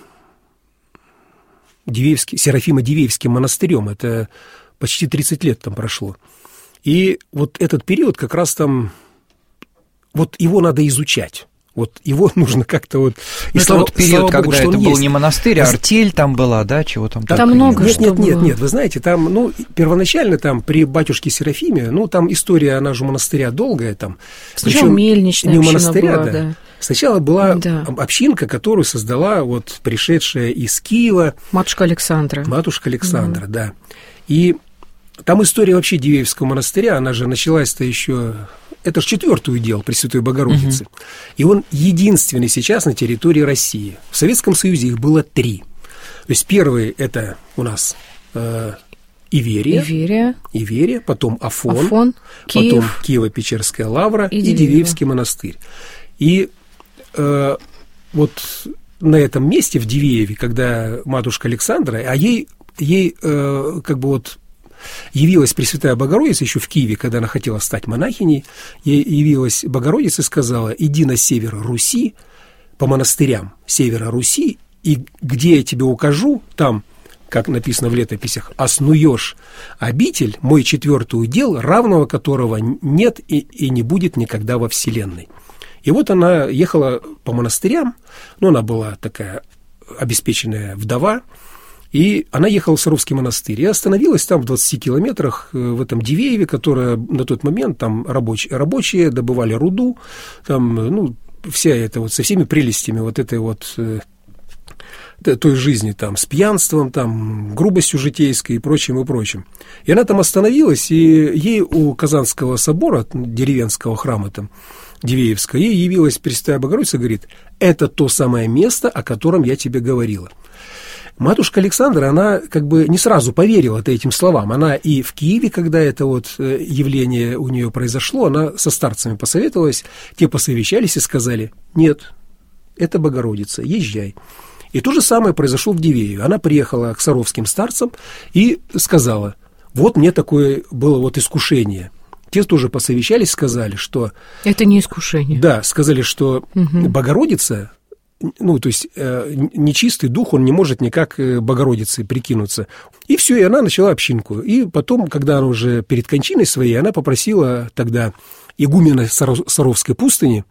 Дивеевский, Серафимо-Дивеевским монастырем. Это почти тридцать лет там прошло. И вот этот период как раз там, вот его надо изучать. Вот его нужно как-то вот... И это слава, вот период, слава Богу, когда это был есть. Не монастырь, а артель там была, да, чего там? Там, там много нет, что нет, было. Нет, нет, вы знаете, там, ну, первоначально там при батюшке Серафиме, ну, там история, она же монастыря долгая там. Сначала мельничная не община монастыря, была, да. да. Сначала была да. общинка, которую создала вот пришедшая из Киева... Матушка Александра. Матушка Александра, угу. да. И там история вообще Дивеевского монастыря, она же началась-то еще... Это же четвертый удел Пресвятой Богородицы. Угу. И он единственный сейчас на территории России. В Советском Союзе их было три. То есть первый – это у нас э, Иверия, Иверия. Иверия, потом Афон, Афон Киев, потом Киево-Печерская лавра и, и Дивеевский монастырь. И э, вот на этом месте, в Дивееве, когда матушка Александра, а ей, ей э, как бы вот явилась Пресвятая Богородица еще в Киеве, когда она хотела стать монахиней, ей явилась Богородица и сказала: иди на север Руси, по монастырям севера Руси, и где я тебе укажу, там, как написано в летописях, оснуешь обитель, мой четвертый удел, равного которого нет и, и не будет никогда во вселенной. И вот она ехала по монастырям, ну, она была такая обеспеченная вдова, и она ехала в Саровский монастырь и остановилась там в двадцати километрах в этом Дивееве, которое на тот момент там рабочие, рабочие добывали руду, там, ну, вся эта вот со всеми прелестями вот этой вот той жизни, там, с пьянством, там, грубостью житейской и прочим, и прочим. И она там остановилась, и ей у Казанского собора, деревенского храма там, Дивеевского, ей явилась Пресвятая Богородица и говорит: это то самое место, о котором я тебе говорила. Матушка Александра, она как бы не сразу поверила этим словам. Она и в Киеве, когда это вот явление у нее произошло, она со старцами посоветовалась, те посовещались и сказали: нет, это Богородица, езжай. И то же самое произошло в Дивееве. Она приехала к саровским старцам и сказала: вот мне такое было вот искушение. Те тоже посовещались, сказали, что... Это не искушение. Да, сказали, что угу. Богородица ну, то есть нечистый дух, он не может никак Богородице прикинуться. И все, и она начала общинку. И потом, когда она уже перед кончиной своей, она попросила тогда игумена Саровской пустыни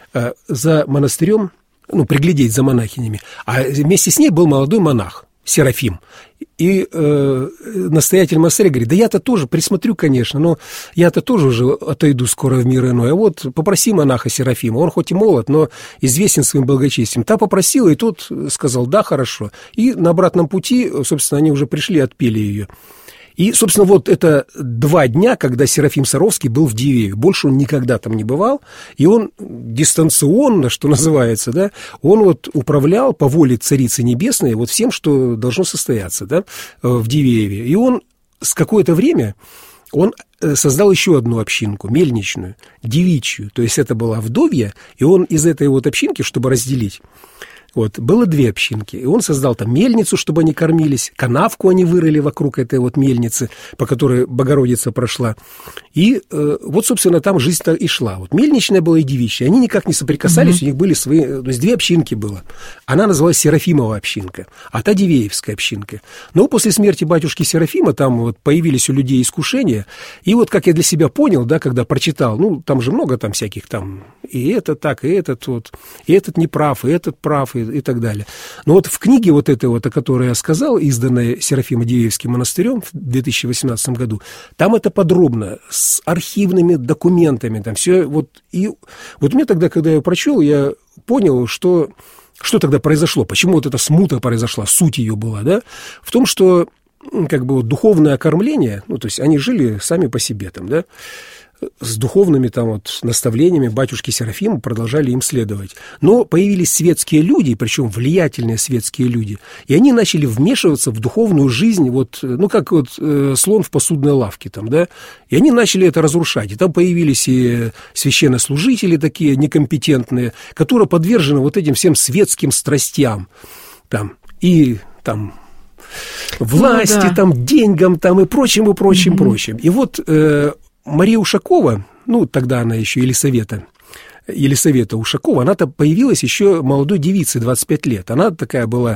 за монастырем, ну, приглядеть за монахинями. А вместе с ней был молодой монах, Серафим. И э, настоятель монастыря говорит: да я-то тоже присмотрю, конечно, но я-то тоже уже отойду скоро в мир иной. А вот попроси монаха Серафима, он хоть и молод, но известен своим благочестием. Та попросила, и тот сказал: да, хорошо. И на обратном пути, собственно, они уже пришли, отпели ее. И, собственно, вот это два дня, когда Серафим Саровский был в Дивееве. Больше он никогда там не бывал. И он дистанционно, что называется, да, он вот управлял по воле Царицы Небесной вот всем, что должно состояться, да, в Дивееве. И он с какое-то время он создал еще одну общинку, мельничную, девичью. То есть это была вдовья, и он из этой вот общинки, чтобы разделить, вот, было две общинки, и он создал там мельницу, чтобы они кормились, канавку они вырыли вокруг этой вот мельницы, по которой Богородица прошла, и э, вот, собственно, там жизнь-то и шла. Вот мельничная была и девичья, они никак не соприкасались, mm-hmm. у них были свои, то есть две общинки было. Она называлась Серафимова общинка, а та Дивеевская общинка. Но после смерти батюшки Серафима там вот появились у людей искушения, и вот как я для себя понял, да, когда прочитал, ну, там же много там всяких там, и этот так, и этот вот, и этот не прав, и этот прав, и и так далее. Но вот в книге вот этой вот, о которой я сказал, изданной Серафимо-Дивеевским монастырем в две тысячи восемнадцатом году, там это подробно, с архивными документами, там все вот. И вот мне тогда, когда я прочел, я понял, что, что тогда произошло, почему вот эта смута произошла, суть ее была, да, в том, что как бы вот духовное окормление, ну, то есть они жили сами по себе там, да, с духовными там вот наставлениями батюшки Серафима продолжали им следовать. Но появились светские люди, причем влиятельные светские люди, и они начали вмешиваться в духовную жизнь, вот, ну, как вот э, слон в посудной лавке там, да, и они начали это разрушать. И там появились и священнослужители такие некомпетентные, которые подвержены вот этим всем светским страстям, там, и там власти, ну, да. там, деньгам, там, и прочим, и прочим, mm-hmm. прочим. И вот э, Мария Ушакова, ну, тогда она еще Елисавета, Елисавета Ушакова, она-то появилась еще молодой девицей, двадцать пять лет. Она такая была,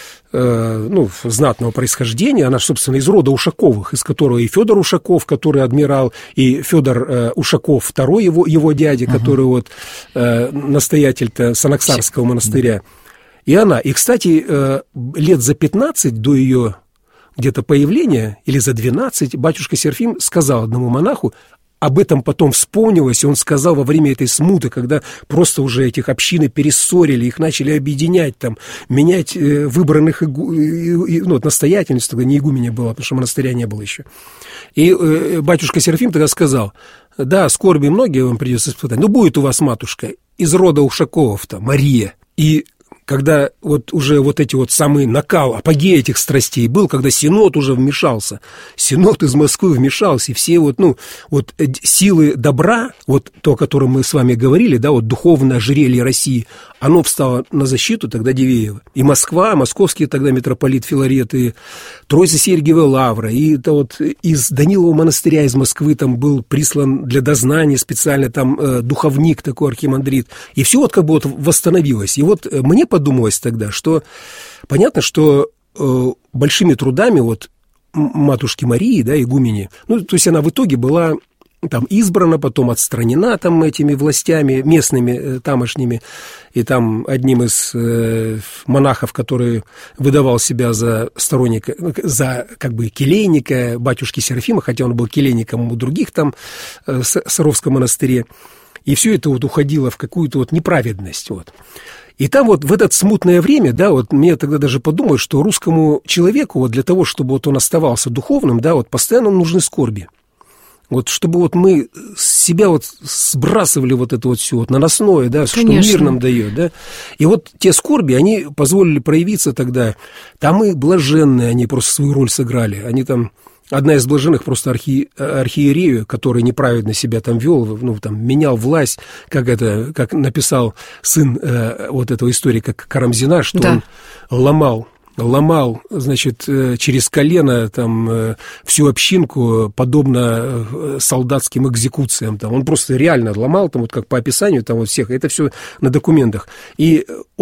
э, ну, знатного происхождения, она, собственно, из рода Ушаковых, из которого и Федор Ушаков, который адмирал, и Федор э, Ушаков, второй его, его дядя, uh-huh. который вот э, настоятель-то Санаксарского монастыря. И она, и, кстати, э, лет за пятнадцать до ее где-то появления, или за двенадцать, батюшка Серафим сказал одному монаху, об этом потом вспомнилось, и он сказал во время этой смуты, когда просто уже этих общины перессорили, их начали объединять, там, менять э, выбранных игу, э, ну, настоятельниц, тогда не игуменя было, потому что монастыря не было еще. И э, батюшка Серафим тогда сказал: да, скорби многие вам придется испытать, но будет у вас матушка из рода Ушаковов-то, Мария. И когда вот уже вот эти вот самый накал, апогей этих страстей был, когда Синод уже вмешался, Синод из Москвы вмешался, и все вот, ну, вот силы добра, вот то, о котором мы с вами говорили, да, вот духовное ожерелье России, оно встало на защиту тогда Дивеева. И Москва, московский тогда митрополит Филарет, и Троице-Сергиева лавра, и это вот из Данилова монастыря из Москвы там был прислан для дознания специально там э, духовник такой, архимандрит, и все вот как бы вот восстановилось. И вот мне подумалось тогда, что понятно, что э, большими трудами вот матушки Марии, да, игумени, ну, то есть она в итоге была там избрана, потом отстранена там этими властями местными, э, тамошними, и там одним из э, монахов, который выдавал себя за сторонника, за как бы келейника батюшки Серафима, хотя он был келейником у других там э, в Саровском монастыре, и все это вот уходило в какую-то вот неправедность, вот. И там вот в это смутное время, да, вот мне тогда даже подумалось, что русскому человеку вот для того, чтобы вот он оставался духовным, да, вот постоянно нужны скорби. Вот чтобы вот мы с себя вот сбрасывали вот это вот все вот наносное, да, Конечно. Что мир нам дает, да. И вот те скорби, они позволили проявиться тогда. Там и блаженные, они просто свою роль сыграли. Они там... Одна из блаженных просто архи, архиерею, который неправедно себя там вел, ну, там, менял власть, как это, как написал сын э, вот этого историка Карамзина, что да. он ломал, ломал, значит, через колено там всю общинку, подобно солдатским экзекуциям. Там. Он просто реально ломал, там, вот как по описанию там, вот всех, это все на документах. И он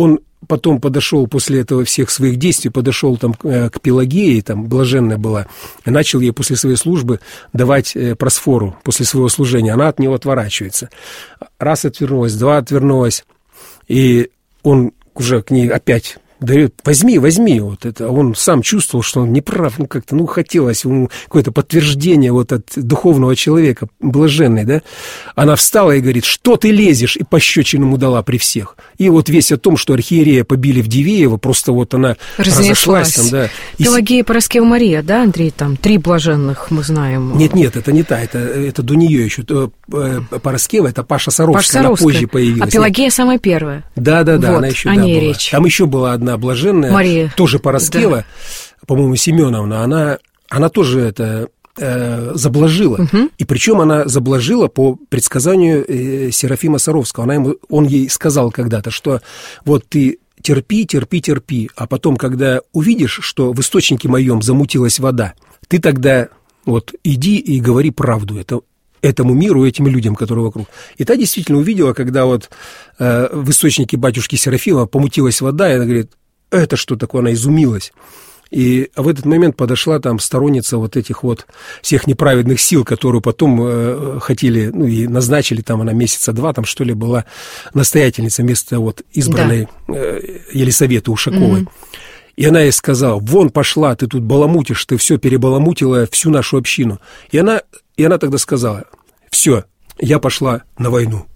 потом подошел после этого всех своих действий, подошел там к Пелагее, там блаженная была, и начал ей после своей службы давать просфору после своего служения. Она от него отворачивается. Раз отвернулась, два отвернулась, и он уже к ней опять дает: возьми, возьми, вот это. Он сам чувствовал, что он не прав, ну как-то, ну хотелось ему какое-то подтверждение вот от духовного человека, блаженной, да. Она встала и говорит: что ты лезешь, и пощечину ему дала при всех. И вот весть о том, что архиерея побили в Дивеево, просто вот она разошлась там, да. Пелагея, Параскева, Мария, да, Андрей, там три блаженных мы знаем. Нет, нет, это не та, это, это до нее еще. Параскева — это Паша Саровская, Паша Саровская. Она позже появилась. А Пелагея самая первая. Да, да, да, вот, она еще о да, ней была. речь. Там еще была одна блаженная, Мария. Тоже Параскева, да. По-моему, Семеновна, она, она тоже это э, заблажила. Угу. И причем она заблажила по предсказанию э, Серафима Саровского. Она ему, он ей сказал когда-то, что вот ты терпи, терпи, терпи, а потом, когда увидишь, что в источнике моем замутилась вода, ты тогда вот иди и говори правду. Это этому миру, этим людям, которые вокруг. И та действительно увидела, когда вот э, в источнике батюшки Серафима помутилась вода, и она говорит: это что такое? Она изумилась. И в этот момент подошла там сторонница вот этих вот всех неправедных сил, которую потом э, хотели, ну и назначили, там она месяца два, там что ли, была настоятельница вместо вот избранной да. э, Елисаветы Ушаковой. Mm-hmm. И она ей сказала: вон пошла, ты тут баламутишь, ты все перебаламутила, всю нашу общину. И она, и она тогда сказала: все, я пошла на войну.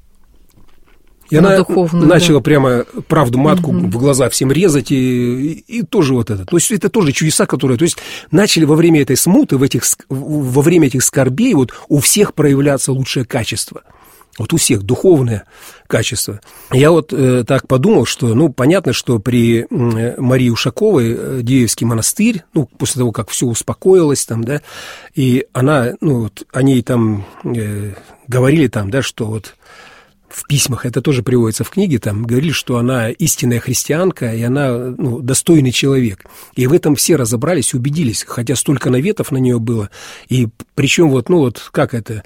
И на она духовную, начала да. прямо правду матку угу. в глаза всем резать, и, и, и тоже вот это. То есть это тоже чудеса, которые... То есть начали во время этой смуты, в этих, во время этих скорбей вот у всех проявляться лучшее качество. Вот у всех духовное качество. Я вот э, так подумал, что, ну, понятно, что при э, Марии Ушаковой э, Дивеевский монастырь, ну, после того, как все успокоилось там, да, и она, ну, вот, они там э, говорили там, да, что вот в письмах, это тоже приводится в книге, там говорили, что она истинная христианка, и она, ну, достойный человек. И в этом все разобрались, убедились, хотя столько наветов на нее было. И причем вот, ну, вот как это...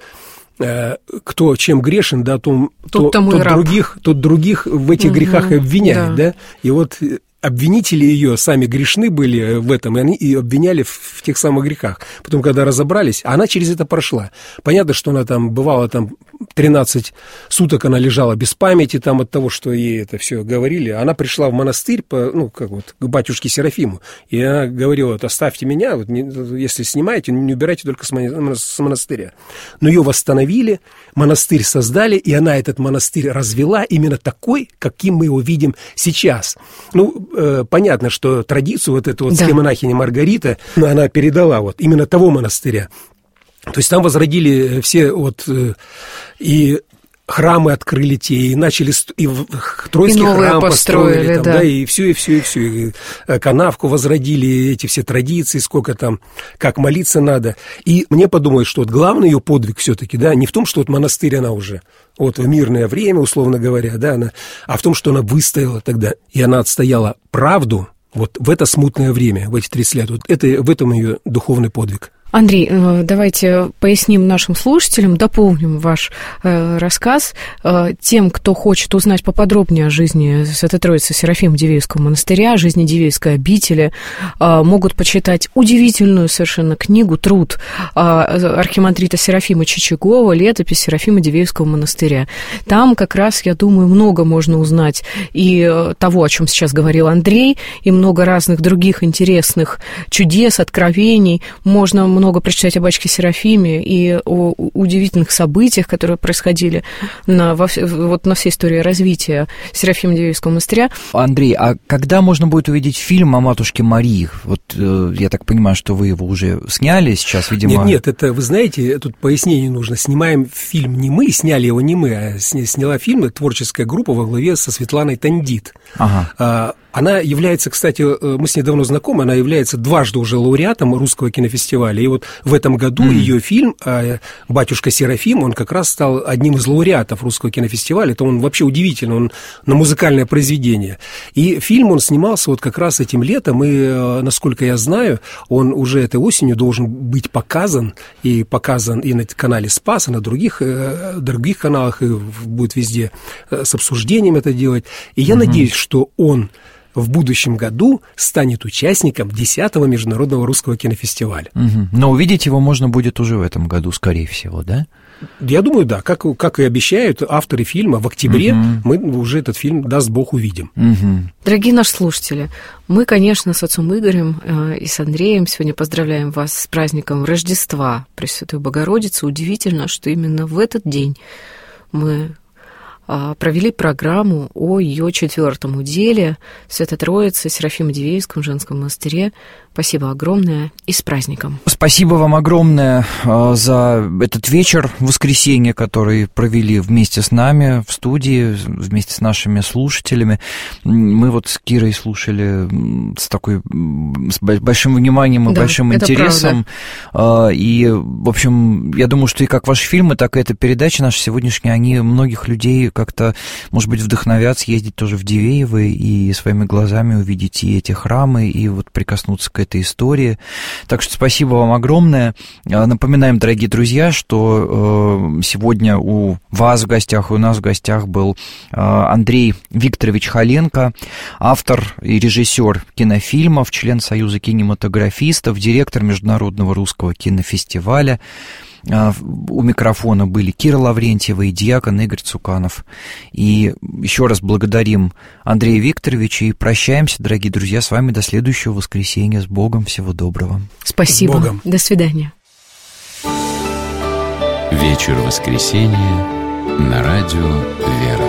кто чем грешен, да, том, тот, то, тот, других, тот других в этих угу, грехах обвиняет, да. да, и вот обвинители ее сами грешны были в этом, и они ее обвиняли в, в тех самых грехах. Потом, когда разобрались, она через это прошла. Понятно, что она там бывала, там тринадцать суток она лежала без памяти там от того, что ей это все говорили. Она пришла в монастырь, по, ну, как вот, к батюшке Серафиму, и она говорила: вот, оставьте меня, вот, не, если снимаете, не убирайте только с, мони, с монастыря. Но ее восстановили, монастырь создали, и она этот монастырь развела именно такой, каким мы его видим сейчас. Ну, э, понятно, что традицию вот эту вот да. схемонахиня Маргарита, она передала вот именно того монастыря. То есть там возродили все вот и храмы открыли те, и начали, и Троицкий и храм построили, построили там, да. да, и все, и все, и все, и канавку возродили, эти все традиции, сколько там, как молиться надо. И мне подумалось, что вот главный ее подвиг все-таки, да, не в том, что вот монастырь она уже, вот в мирное время, условно говоря, да, она, а в том, что она выстояла тогда, и она отстояла правду вот в это смутное время, в эти тридцать лет. Вот это, в этом ее духовный подвиг. Андрей, давайте поясним нашим слушателям, дополним ваш э, рассказ э, тем, кто хочет узнать поподробнее о жизни Святой Троицы Серафима Дивеевского монастыря, о жизни Дивеевской обители, э, могут почитать удивительную совершенно книгу, труд э, архимандрита Серафима Чичагова «Летопись Серафима Дивеевского монастыря». Там как раз, я думаю, много можно узнать и того, о чем сейчас говорил Андрей, и много разных других интересных чудес, откровений. Можно много много прочитать о батюшке Серафиме и о удивительных событиях, которые происходили на, во, вот на всей истории развития Серафима Дивеевского монастыря. Андрей, а когда можно будет увидеть фильм о матушке Марии? Вот э, я так понимаю, что вы его уже сняли сейчас, видимо... Нет, нет, это, вы знаете, тут пояснение нужно. Снимаем фильм не мы, сняли его не мы, а сняла фильм творческая группа во главе со Светланой Тандит. Ага. Она является, кстати, мы с ней давно знакомы, она является дважды уже лауреатом русского кинофестиваля. И вот в этом году mm. ее фильм «Батюшка Серафим», он как раз стал одним из лауреатов русского кинофестиваля. Это он вообще удивительно, он на музыкальное произведение. И фильм он снимался вот как раз этим летом, и, насколько я знаю, он уже этой осенью должен быть показан, и показан и на канале «Спас», и на других, других каналах, и будет везде с обсуждением это делать. И я mm-hmm. надеюсь, что он в будущем году станет участником десятого международного русского кинофестиваля. Угу. Но увидеть его можно будет уже в этом году, скорее всего, да? Я думаю, да. Как, как и обещают авторы фильма, в октябре угу. мы уже этот фильм, даст Бог, увидим. Угу. Дорогие наши слушатели, мы, конечно, с отцом Игорем э, и с Андреем сегодня поздравляем вас с праздником Рождества Пресвятой Богородицы. Удивительно, что именно в этот день мы провели программу о ее четвертом уделе Святой Троицы Серафимо-Дивеевском женском монастыре. Спасибо огромное и с праздником. Спасибо вам огромное за этот вечер воскресенья, который провели вместе с нами в студии, вместе с нашими слушателями. Мы вот с Кирой слушали с такой с большим вниманием и да, большим интересом. Правда. И, в общем, я думаю, что и как ваши фильмы, так и эта передача наша сегодняшняя, они многих людей как-то, может быть, вдохновят съездить тоже в Дивеево и своими глазами увидеть и эти храмы, и вот прикоснуться к этой истории. Так что спасибо вам огромное. Напоминаем, дорогие друзья, что сегодня у вас в гостях и у нас в гостях был Андрей Викторович Холенко, автор и режиссер кинофильмов, член Союза кинематографистов, директор Международного русского кинофестиваля. У микрофона были Кира Лаврентьева и диакон Игорь Цуканов. И еще раз благодарим Андрея Викторовича и прощаемся, дорогие друзья, с вами до следующего воскресенья. С Богом, всего доброго. Спасибо. С Богом. До свидания. Вечер воскресенья на радио «Вера».